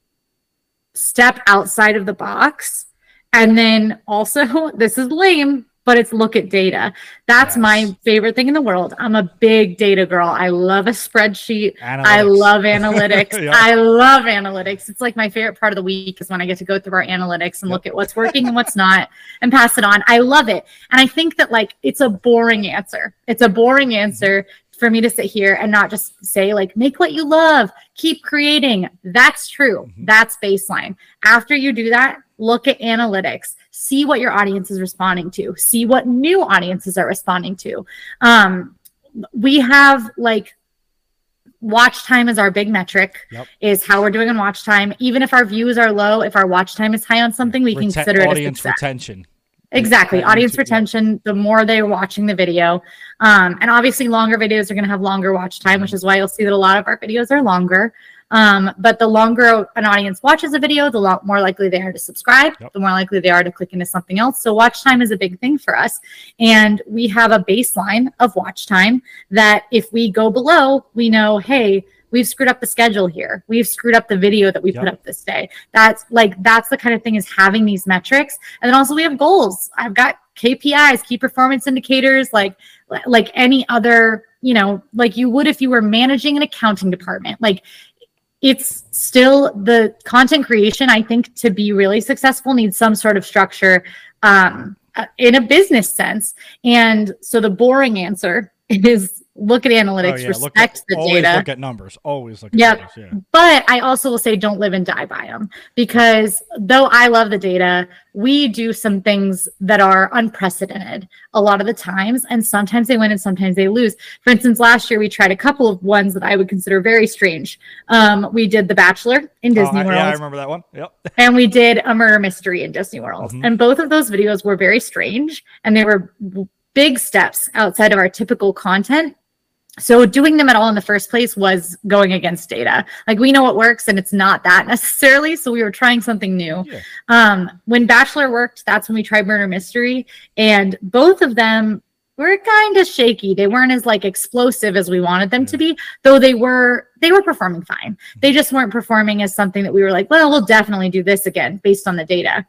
step outside of the box. And then also, this is lame, but it's look at data. That's my favorite thing in the world. I'm a big data girl. I love a spreadsheet. I love analytics. I love analytics. It's like my favorite part of the week is when I get to go through our analytics and look at what's working and what's not and pass it on. I love it. And I think that like, it's a boring answer. It's a boring answer for me to sit here and not just say like, make what you love, keep creating. That's true. That's baseline. After you do that, look at analytics, see what your audience is responding to, see what new audiences are responding to. We have like watch time is our big metric, is how we're doing on watch time. Even if our views are low, if our watch time is high on something, we consider it audience retention. Exactly. Audience retention, the more they're watching the video. And obviously longer videos are going to have longer watch time, which is why you'll see that a lot of our videos are longer. But the longer an audience watches a video, the more likely they are to subscribe, the more likely they are to click into something else. So watch time is a big thing for us. And we have a baseline of watch time that if we go below, we know, hey, we've screwed up the schedule here. We've screwed up the video that we put up this day. That's the kind of thing, is having these metrics. And then also we have goals. I've got KPIs, key performance indicators, like any other, like you would if you were managing an accounting department. Like it's still the content creation, I think, to be really successful needs some sort of structure in a business sense. And so the boring answer is look at analytics, respect the data. Always look at numbers. Always look at numbers. Yeah. But I also will say don't live and die by them, because though I love the data, we do some things that are unprecedented a lot of the times, and sometimes they win and sometimes they lose. For instance, last year we tried a couple of ones that I would consider very strange. We did The Bachelor in Disney World. Yeah, I remember that one. Yep. And we did a murder mystery in Disney World. And both of those videos were very strange, and they were big steps outside of our typical content. So doing them at all in the first place was going against data. Like we know what works and it's not that necessarily. So we were trying something new. When Bachelor worked, that's when we tried Murder Mystery. And both of them were kind of shaky. They weren't as like explosive as we wanted them to be, though they were performing fine. They just weren't performing as something that we were like, well, we'll definitely do this again based on the data.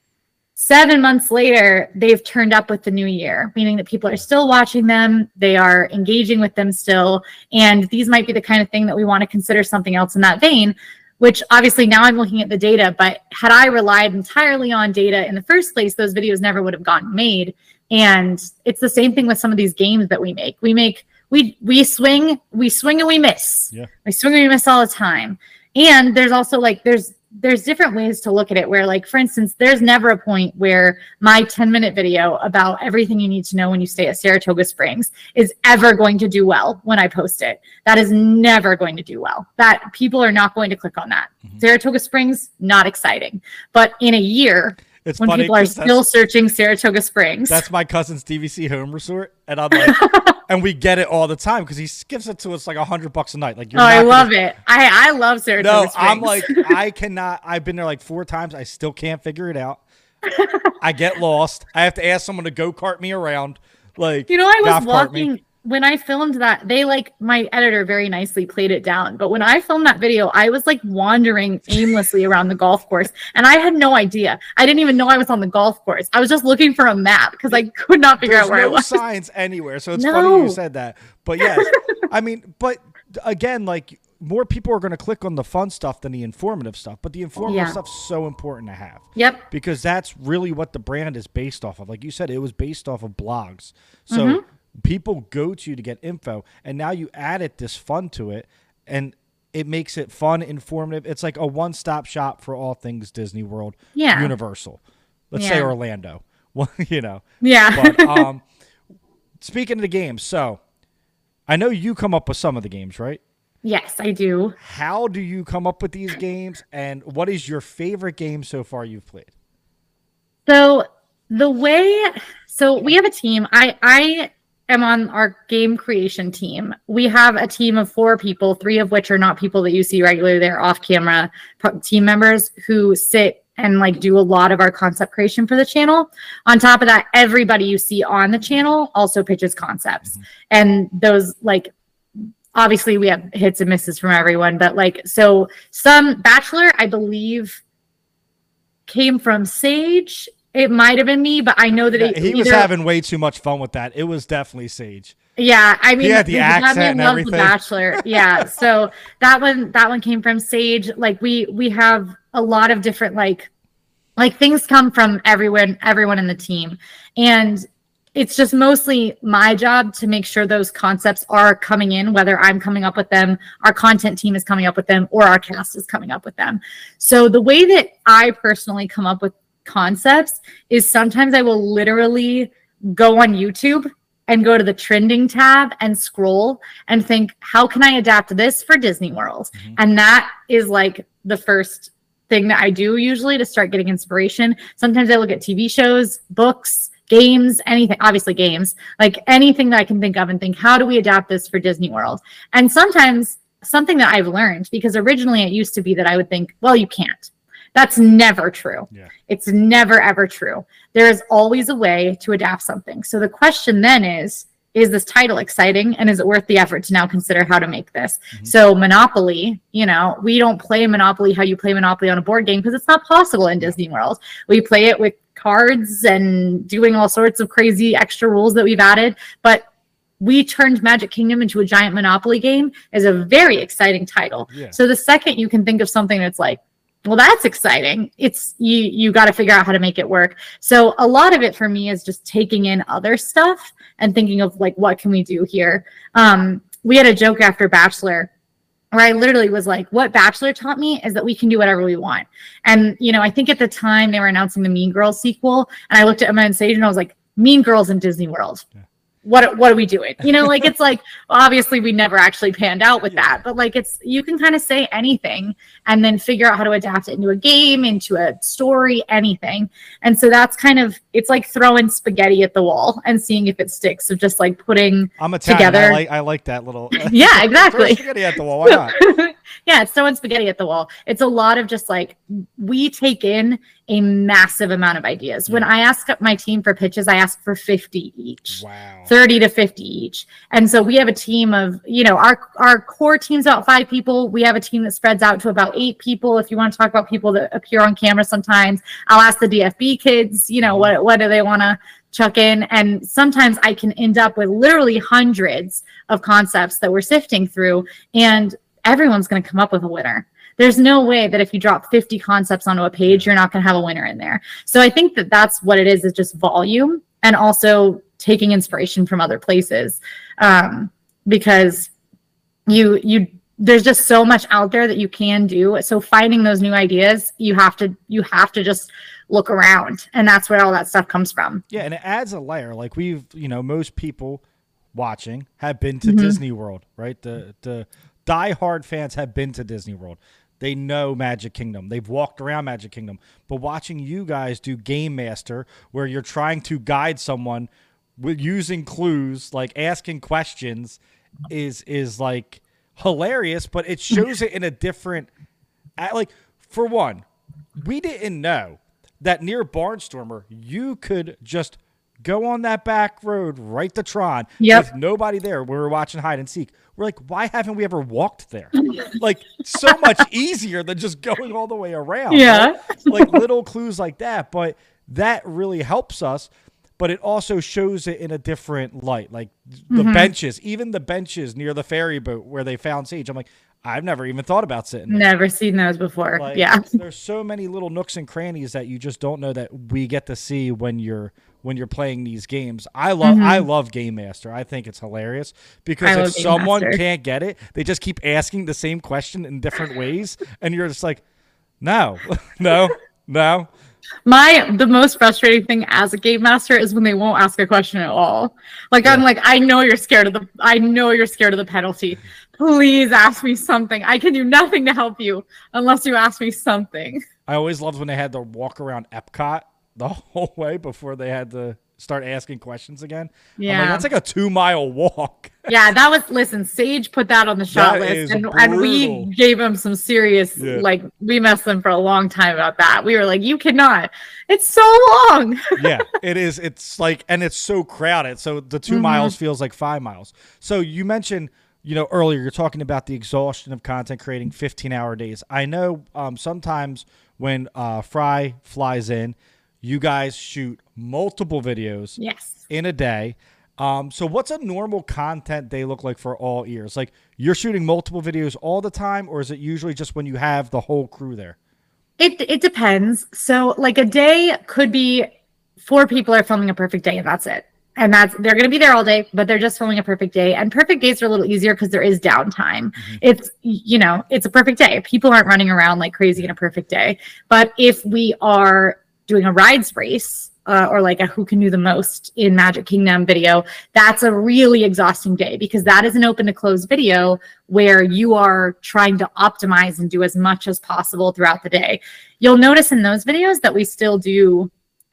7 months later, they've turned up with the new year, meaning that people are still watching them. They are engaging with them still. And these might be the kind of thing that we want to consider something else in that vein, which obviously now I'm looking at the data, but had I relied entirely on data in the first place, those videos never would have gotten made. And it's the same thing with some of these games that we make. We swing and we miss. We swing and we miss all the time. And there's also like, there's different ways to look at it where, like, for instance, there's never a point where my 10-minute video about everything you need to know when you stay at Saratoga Springs is ever going to do well when I post it. That is never going to do well. That people are not going to click on that. Saratoga Springs, not exciting. But in a year, it's when funny people are still searching Saratoga Springs. That's my cousin's DVC home resort. And I'm like, and we get it all the time because he gives it to us like $100 a night. Like, I love it. I love Saratoga Springs. I'm like, I cannot. I've been there like 4 times. I still can't figure it out. I get lost. I have to ask someone to go kart me around. Like, you know, I was walking when I filmed that. They, like, my editor very nicely played it down. But when I filmed that video, I was like wandering aimlessly around the golf course, and I had no idea. I didn't even know I was on the golf course. I was just looking for a map because I could not figure out where I was. There's no signs anywhere, so it's funny you said that. But yes, I mean, but again, like, more people are going to click on the fun stuff than the informative stuff. But the informative stuff's so important to have. Yep. Because that's really what the brand is based off of. Like you said, it was based off of blogs. So people go to you to get info, and now you added this fun to it, and it makes it fun, informative. It's like a one-stop shop for all things Disney World, Universal. Let's say Orlando. Well, you know. Yeah. But speaking of the games, so I know you come up with some of the games, right? Yes, I do. How do you come up with these games, and what is your favorite game so far you've played? So we have a team. I am on our game creation team. We have a team of 4 people, 3 of which are not people that you see regularly. They're off-camera team members who sit and, like, do a lot of our concept creation for the channel. On top of that, everybody you see on the channel also pitches concepts. And those, like, obviously we have hits and misses from everyone, but, like, so some Bachelor, I believe, came from Sage. It might have been me, but I know that he was having way too much fun with that. It was definitely Sage. Yeah, I mean, he had the accent and everything. The Bachelor, yeah. So that one came from Sage. Like, we have a lot of different like things come from everyone in the team, and it's just mostly my job to make sure those concepts are coming in, whether I'm coming up with them, our content team is coming up with them, or our cast is coming up with them. So the way that I personally come up with concepts is sometimes I will literally go on YouTube and go to the trending tab and scroll and think, how can I adapt this for Disney World? And that is, like, the first thing that I do usually to start getting inspiration. Sometimes I look at TV shows, books, games, anything, obviously games, like anything that I can think of and think, how do we adapt this for Disney World? And sometimes something that I've learned, because originally it used to be that I would think, well, you can't. That's never true. Yeah. It's never, ever true. There is always a way to adapt something. So the question then is this title exciting? And is it worth the effort to now consider how to make this? So Monopoly, you know, we don't play Monopoly how you play Monopoly on a board game because it's not possible in Disney World. We play it with cards and doing all sorts of crazy extra rules that we've added. But we turned Magic Kingdom into a giant Monopoly game is a very exciting title. Yeah. So the second you can think of something that's like, well, that's exciting, it's you got to figure out how to make it work. So a lot of it for me is just taking in other stuff and thinking of, like, what can we do here? We had a joke after Bachelor where I literally was like, what Bachelor taught me is that we can do whatever we want. And, you know, I think at the time they were announcing the Mean Girls sequel, and I looked at Emma and Sage and I was like, Mean Girls in Disney World. Yeah. What are we doing? You know, like, it's like, obviously we never actually panned out with that, but, like, it's, you can kind of say anything and then figure out how to adapt it into a game, into a story, anything. And so that's kind of, it's like throwing spaghetti at the wall and seeing if it sticks. So just, like, putting I'm Italian. together. I like that little. Yeah, exactly. Spaghetti at the wall. Why not? Yeah, it's throwing spaghetti at the wall. It's a lot of just, like, we take in a massive amount of ideas. When I ask my team for pitches, I ask for 50 each. Wow. 30 to 50 each. And so we have a team of, you know, our core team's about 5 people. We have a team that spreads out to about 8 people. If you want to talk about people that appear on camera sometimes, I'll ask the DFB kids, you know, what do they want to chuck in? And sometimes I can end up with literally hundreds of concepts that we're sifting through, and everyone's going to come up with a winner. There's no way that if you drop 50 concepts onto a page, you're not going to have a winner in there. So I think that that's what it is just volume, and also taking inspiration from other places. Because you there's just so much out there that you can do. So finding those new ideas, you have to just look around, and that's where all that stuff comes from. Yeah, and it adds a layer. Like most people watching have been to Disney World, right? The diehard fans have been to Disney World. They know Magic Kingdom. They've walked around Magic Kingdom. But watching you guys do Game Master, where you're trying to guide someone with using clues, like asking questions, is like hilarious. But it shows it in a different, like, for one, we didn't know that near Barnstormer you could just go on that back road right to Tron with nobody there. We were watching hide and seek. We're like, why haven't we ever walked there? Like, so much easier than just going all the way around. Yeah. Right? Like little clues like that. But that really helps us. But it also shows it in a different light. Like the benches, even the benches near the ferry boat where they found Sage. I'm like, I've never even thought about sitting there. Never seen those before. Like, yeah. There's so many little nooks and crannies that you just don't know that we get to see when you're playing these games. I love Game Master. I think it's hilarious because if someone can't get it, they just keep asking the same question in different ways, and you're just like, no. The most frustrating thing as a game master is when they won't ask a question at all. Like, I'm like, I know you're scared of the penalty. Please ask me something. I can do nothing to help you unless you ask me something. I always loved when they had to walk around Epcot the whole way before they had to start asking questions again. Yeah. Like, that's like a 2-mile walk. Yeah, listen, Sage put that on the shot list, and we gave him some serious, like, we messed them for a long time about that. We were like, you cannot. It's so long. Yeah, it is. It's like, and it's so crowded. So the 2 miles feels like 5 miles. So you mentioned, earlier, you're talking about the exhaustion of content creating 15-hour days. I know sometimes when Fry flies in, you guys shoot multiple videos in a day. So what's a normal content day look like for all ears? Like, you're shooting multiple videos all the time, or is it usually just when you have the whole crew there? It depends. So like a day could be 4 people are filming a perfect day, and that's it. And they're going to be there all day, but they're just filming a perfect day. And perfect days are a little easier because there is downtime. It's a perfect day. People aren't running around like crazy in a perfect day. But if we are doing a rides race or like a who can do the most in Magic Kingdom video, that's a really exhausting day because that is an open to close video where you are trying to optimize and do as much as possible throughout the day. You'll notice in those videos that we still do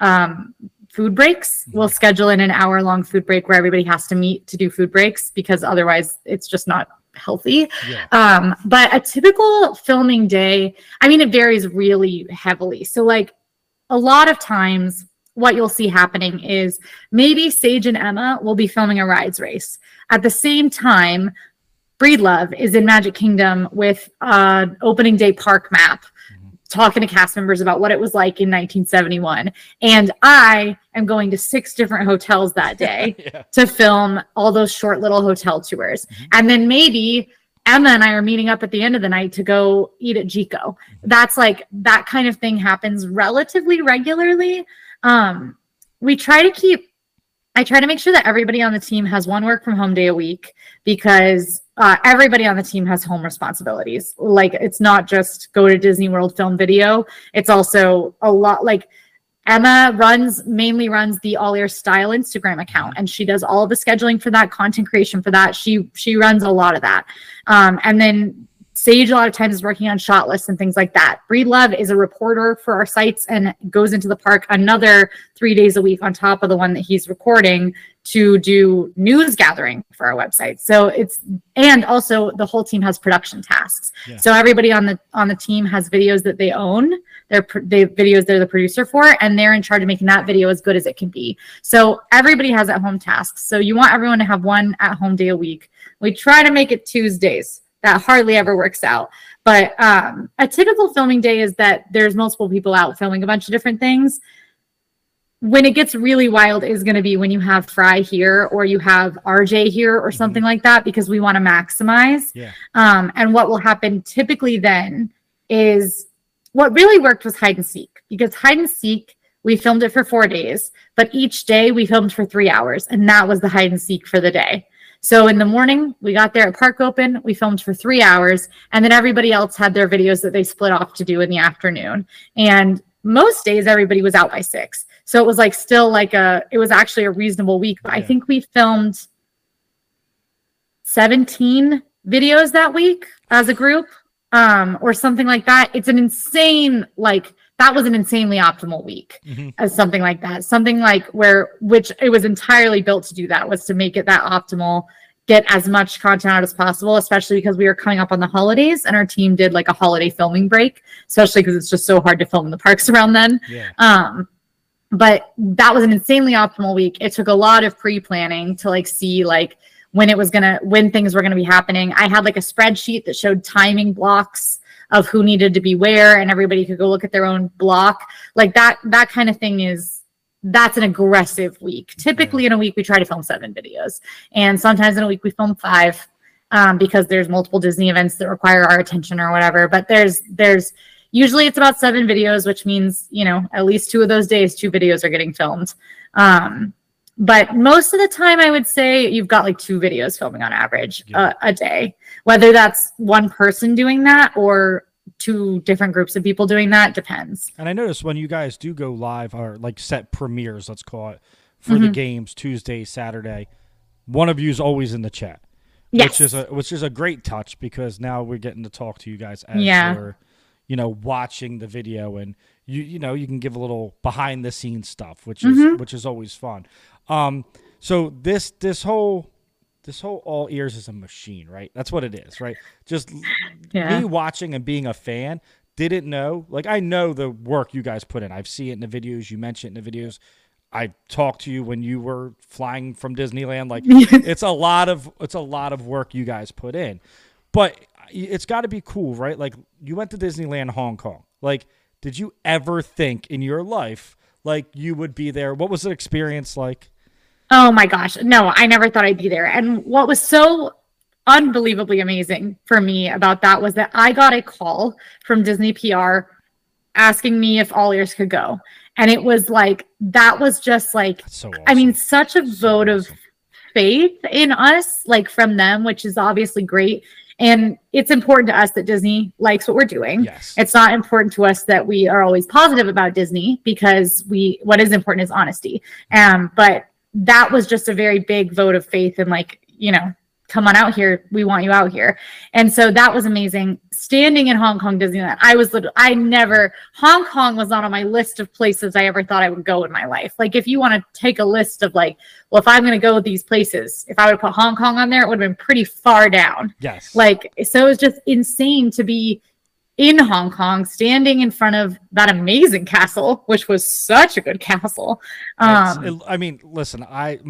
food breaks. We'll schedule in an hour-long food break where everybody has to meet to do food breaks because otherwise it's just not healthy. But a typical filming day, I mean, it varies really heavily. So like a lot of times what you'll see happening is maybe Sage and Emma will be filming a rides race. At the same time, Breedlove is in Magic Kingdom with an opening day park map, talking to cast members about what it was like in 1971. And I am going to 6 different hotels that day to film all those short little hotel tours. And then maybe Emma and I are meeting up at the end of the night to go eat at Jico. That's like, that kind of thing happens relatively regularly. I try to make sure that everybody on the team has one work from home day a week because everybody on the team has home responsibilities. Like, it's not just go to Disney World, film video. It's also a lot, like Emma mainly runs the All Ears Style Instagram account, and she does all of the scheduling for that, content creation for that. She runs a lot of that. And then Sage a lot of times is working on shot lists and things like that. Breedlove is a reporter for our sites and goes into the park another 3 days a week on top of the one that he's recording to do news gathering for our website. So and also the whole team has production tasks. So everybody on the team has videos that they own. They videos they're the producer for, and they're in charge of making that video as good as it can be. So everybody has at-home tasks. So you want everyone to have one at-home day a week. We try to make it Tuesdays. That hardly ever works out. But a typical filming day is that there's multiple people out filming a bunch of different things. When it gets really wild is going to be when you have Fry here or you have RJ here or something like that, because we want to maximize. And what will happen typically then is what really worked was hide and seek, because hide and seek, we filmed it for 4 days, but each day we filmed for 3 hours, and that was the hide and seek for the day. So in the morning, we got there at Park Open, we filmed for 3 hours, and then everybody else had their videos that they split off to do in the afternoon. And most days everybody was out by 6. So it was like still like it was actually a reasonable week. But I think we filmed 17 videos that week as a group, or something like that. It's an insane, like, that was an insanely optimal week as something like that. Something like which it was entirely built to do that, was to make it that optimal, get as much content out as possible, especially because we were coming up on the holidays and our team did like a holiday filming break, especially because it's just so hard to film in the parks around then. Yeah. But that was an insanely optimal week. It took a lot of pre-planning to like see like when things were gonna be happening. I had like a spreadsheet that showed timing blocks of who needed to be where, and everybody could go look at their own block. Like that kind of thing that's an aggressive week. Typically in a week we try to film 7 videos, and sometimes in a week we film 5, because there's multiple Disney events that require our attention or whatever. But there's usually it's about 7 videos, which means, you know, at least 2 of those days, 2 videos are getting filmed. But most of the time, I would say you've got like 2 videos filming on average a day, whether that's one person doing that or 2 different groups of people doing that, depends. And I noticed when you guys do go live, or like set premieres, let's call it, for the games Tuesday, Saturday, one of you is always in the chat. Yes. Which is a great touch, because now we're getting to talk to you guys as you're, you know, watching the video, and you know, you can give a little behind the scenes stuff, which is always fun. So this whole All Ears is a machine, right? That's what it is, right? Just me watching and being a fan, didn't know. Like, I know the work you guys put in. I've seen it in the videos. You mentioned it in the videos. I talked to you when you were flying from Disneyland. Like, it's a lot of work you guys put in. But it's got to be cool, right? Like, you went to Disneyland Hong Kong. Like, did you ever think in your life like you would be there? What was the experience like? Oh my gosh. No, I never thought I'd be there. And what was so unbelievably amazing for me about that was that I got a call from Disney PR asking me if All Ears could go. And it was like, that was just like, so awesome. I mean, such a vote of faith in us, like from them, which is obviously great. And it's important to us that Disney likes what we're doing. Yes. It's not important to us that we are always positive about Disney, because what is important is honesty. But that was just a very big vote of faith, and like, you know, come on out here. We want you out here. And so that was amazing. Standing in Hong Kong Disneyland, Hong Kong was not on my list of places I ever thought I would go in my life. Like, if you want to take a list of like, well, if I'm going to go these places, if I would put Hong Kong on there, it would have been pretty far down. Yes. Like, so it was just insane to be in Hong Kong, standing in front of that amazing castle, which was such a good castle. I mean, listen,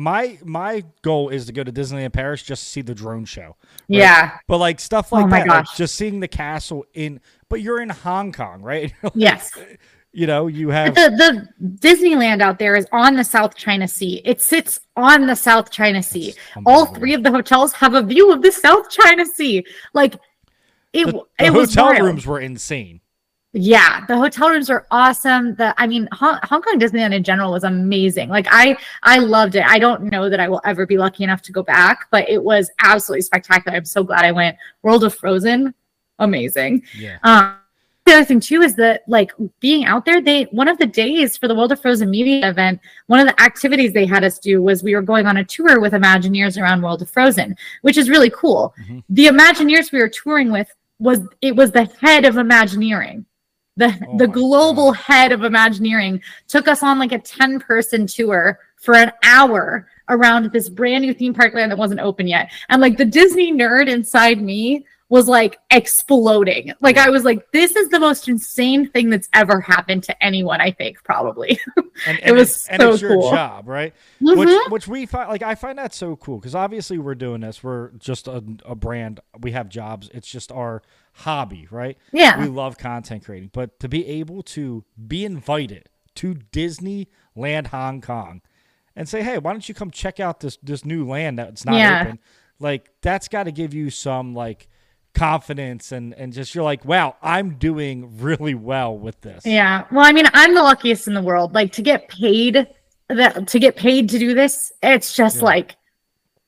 my goal is to go to Disneyland Paris just to see the drone show. Right? Yeah. But like stuff like that, like just seeing the castle but you're in Hong Kong, right? Yes. You know, you have the Disneyland out there is on the South China Sea. It sits on the South China Sea. All 3 of the hotels have a view of the South China Sea. Like, the hotel rooms were insane. Yeah, the hotel rooms are awesome. Hong Kong Disneyland in general was amazing. Like, I loved it. I don't know that I will ever be lucky enough to go back, but it was absolutely spectacular. I'm so glad I went. World of Frozen, amazing. Yeah. The other thing too is that, like, being out there, one of the days for the World of Frozen media event, one of the activities they had us do was we were going on a tour with Imagineers around World of Frozen, which is really cool. Mm-hmm. The Imagineers we were touring with was the head of Imagineering. The global head of Imagineering took us on like a 10-person tour for an hour around this brand new theme park land that wasn't open yet. And like, the Disney nerd inside me was like exploding. Like, I was like, this is the most insane thing that's ever happened to anyone, I think, probably. And it was so and it's cool. Your job, right? Mm-hmm. Which we find, like, I find that so cool, because obviously we're doing this. We're just a brand. We have jobs. It's just our hobby, right? Yeah. We love content creating. But to be able to be invited to Disneyland Hong Kong and say, hey, why don't you come check out this new land that's not open? Like, that's got to give you some, like, confidence and just, you're like, wow, I'm doing really well with this. Yeah. Well, I mean, I'm the luckiest in the world. Like, to get paid to do this, it's just like,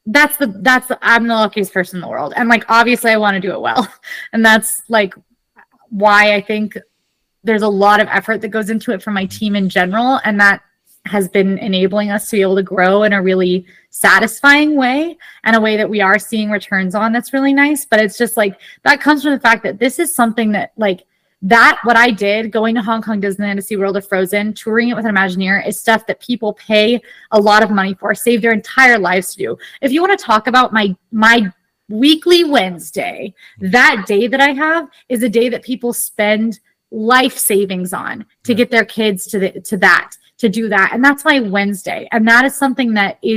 I'm the luckiest person in the world. And like, obviously I want to do it well. And that's like why I think there's a lot of effort that goes into it from my team in general. And that has been enabling us to be able to grow in a really satisfying way, and a way that we are seeing returns on. That's really nice. But it's just like, that comes from the fact that this is something that like, that what I did going to Hong Kong Disneyland to see World of Frozen, touring it with an Imagineer, is stuff that people pay a lot of money for, save their entire lives to do. If you want to talk about my weekly Wednesday, that day that I have is a day that people spend life savings on to get their kids to do that. And that's my Wednesday. And that is something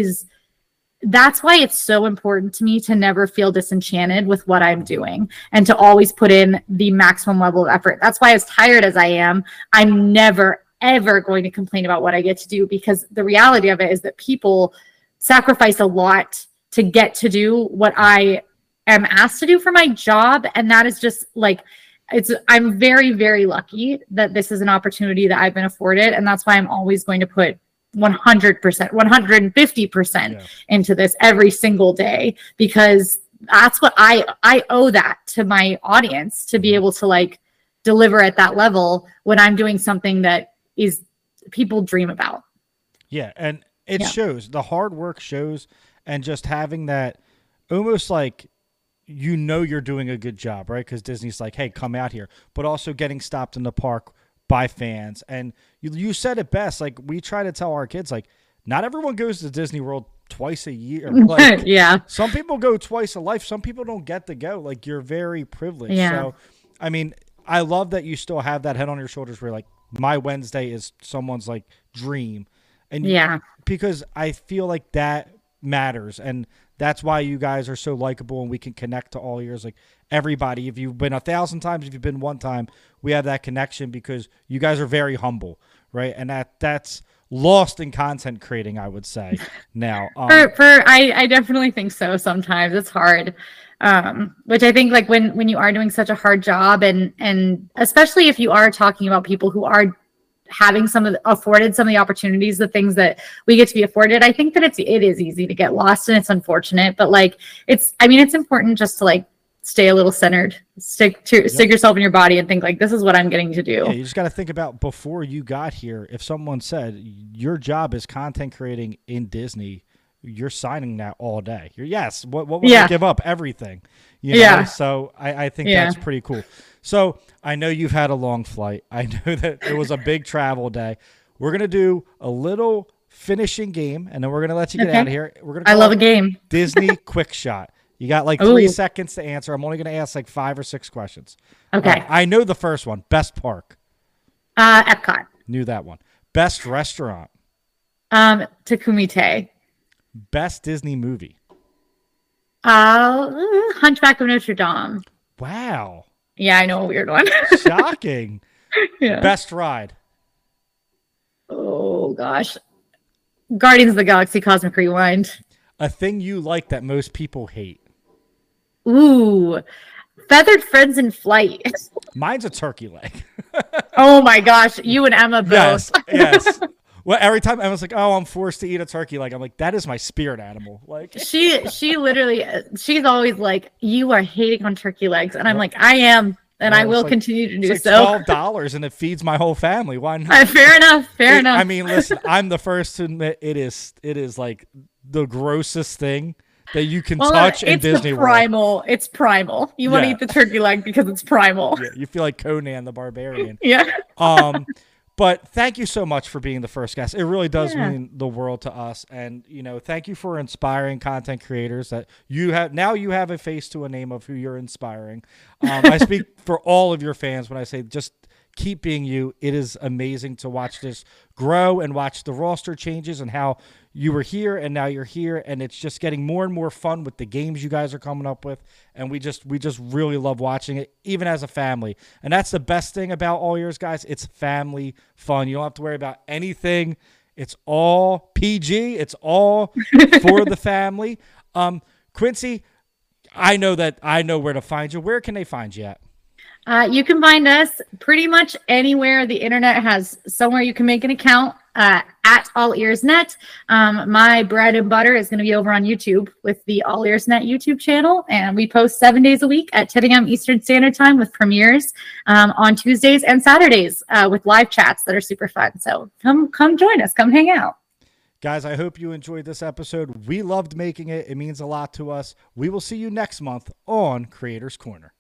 that's why it's so important to me to never feel disenchanted with what I'm doing, and to always put in the maximum level of effort. That's why, as tired as I am, I'm never, ever going to complain about what I get to do, because the reality of it is that people sacrifice a lot to get to do what I am asked to do for my job. And that is just like, I'm very, very lucky that this is an opportunity that I've been afforded. And that's why I'm always going to put 100%, 150% into this every single day, because that's what I owe that to my audience, to be able to like deliver at that level when I'm doing something that is people dream about. Yeah. And it shows, the hard work shows, and just having that almost like, you're doing a good job, right? Because Disney's like, hey, come out here, but also getting stopped in the park by fans. And you said it best. Like, we try to tell our kids, like, not everyone goes to Disney World twice a year. Like, some people go twice a life. Some people don't get to go. Like, you're very privileged. So, I mean, I love that you still have that head on your shoulders where, like, my Wednesday is someone's, like, dream. And because I feel like that matters. And that's why you guys are so likable, and we can connect to all ears. Like, everybody, if you've been 1,000 times, if you've been one time, we have that connection because you guys are very humble, right? And that's lost in content creating, I would say now. I definitely think so. Sometimes it's hard, which I think like when you are doing such a hard job, and especially if you are talking about people who are having afforded some of the opportunities, the things that we get to be afforded, I think that it is easy to get lost, and it's unfortunate, but like it's important just to like stay a little centered, stick yourself in your body and think like, this is what I'm getting to do. Yeah, you just got to think about before you got here, if someone said your job is content creating in Disney, you're signing that all day. What would I give up? Everything. You know? So I think that's pretty cool. So I know you've had a long flight. I know that it was a big travel day. We're going to do a little finishing game, and then we're going to let you get out of here. I love a game. Disney Quick Shot. You got like 3 seconds to answer. I'm only going to ask like 5 or 6 questions. Okay. I know the first one. Best park. Epcot. Knew that one. Best restaurant. Takumite. Best Disney movie. Hunchback of Notre Dame. Wow. Yeah, I know, a weird one. Shocking. Best ride. Oh gosh. Guardians of the Galaxy Cosmic Rewind. A thing you like that most people hate. Ooh. Feathered Friends in Flight. Mine's a turkey leg. Oh my gosh. You and Emma both. Yes. Well, every time Emma's like, oh, I'm forced to eat a turkey leg, I'm like, that is my spirit animal. Like she literally, she's always like, you are hating on turkey legs. And I'm like, I am. And I will continue to do so. $12 and it feeds my whole family. Why not? Fair enough. I mean, listen, I'm the first to admit it is like the grossest thing that you can touch in Disney World. It's primal. You want to eat the turkey leg because it's primal. Yeah, you feel like Conan the Barbarian. Yeah. But thank you so much for being the first guest. It really does mean the world to us. And, thank you for inspiring content creators that you have a face to a name of who you're inspiring. I speak for all of your fans when I say just keep being you. It is amazing to watch this grow and watch the roster changes and how you were here and now you're here. And it's just getting more and more fun with the games you guys are coming up with. And we just really love watching it, even as a family. And that's the best thing about all yours, guys. It's family fun. You don't have to worry about anything. It's all PG. It's all for the family. Quincy, I know where to find you. Where can they find you at? You can find us pretty much anywhere the internet has somewhere you can make an account. at All Ears Net. My bread and butter is going to be over on YouTube with the All Ears Net YouTube channel, and we post 7 days a week at 10 a.m. Eastern Standard Time with premieres on Tuesdays and Saturdays with live chats that are super fun. So come join us, come hang out. Guys, I hope you enjoyed this episode. We loved making it. It means a lot to us. We will see you next month on Creators Corner.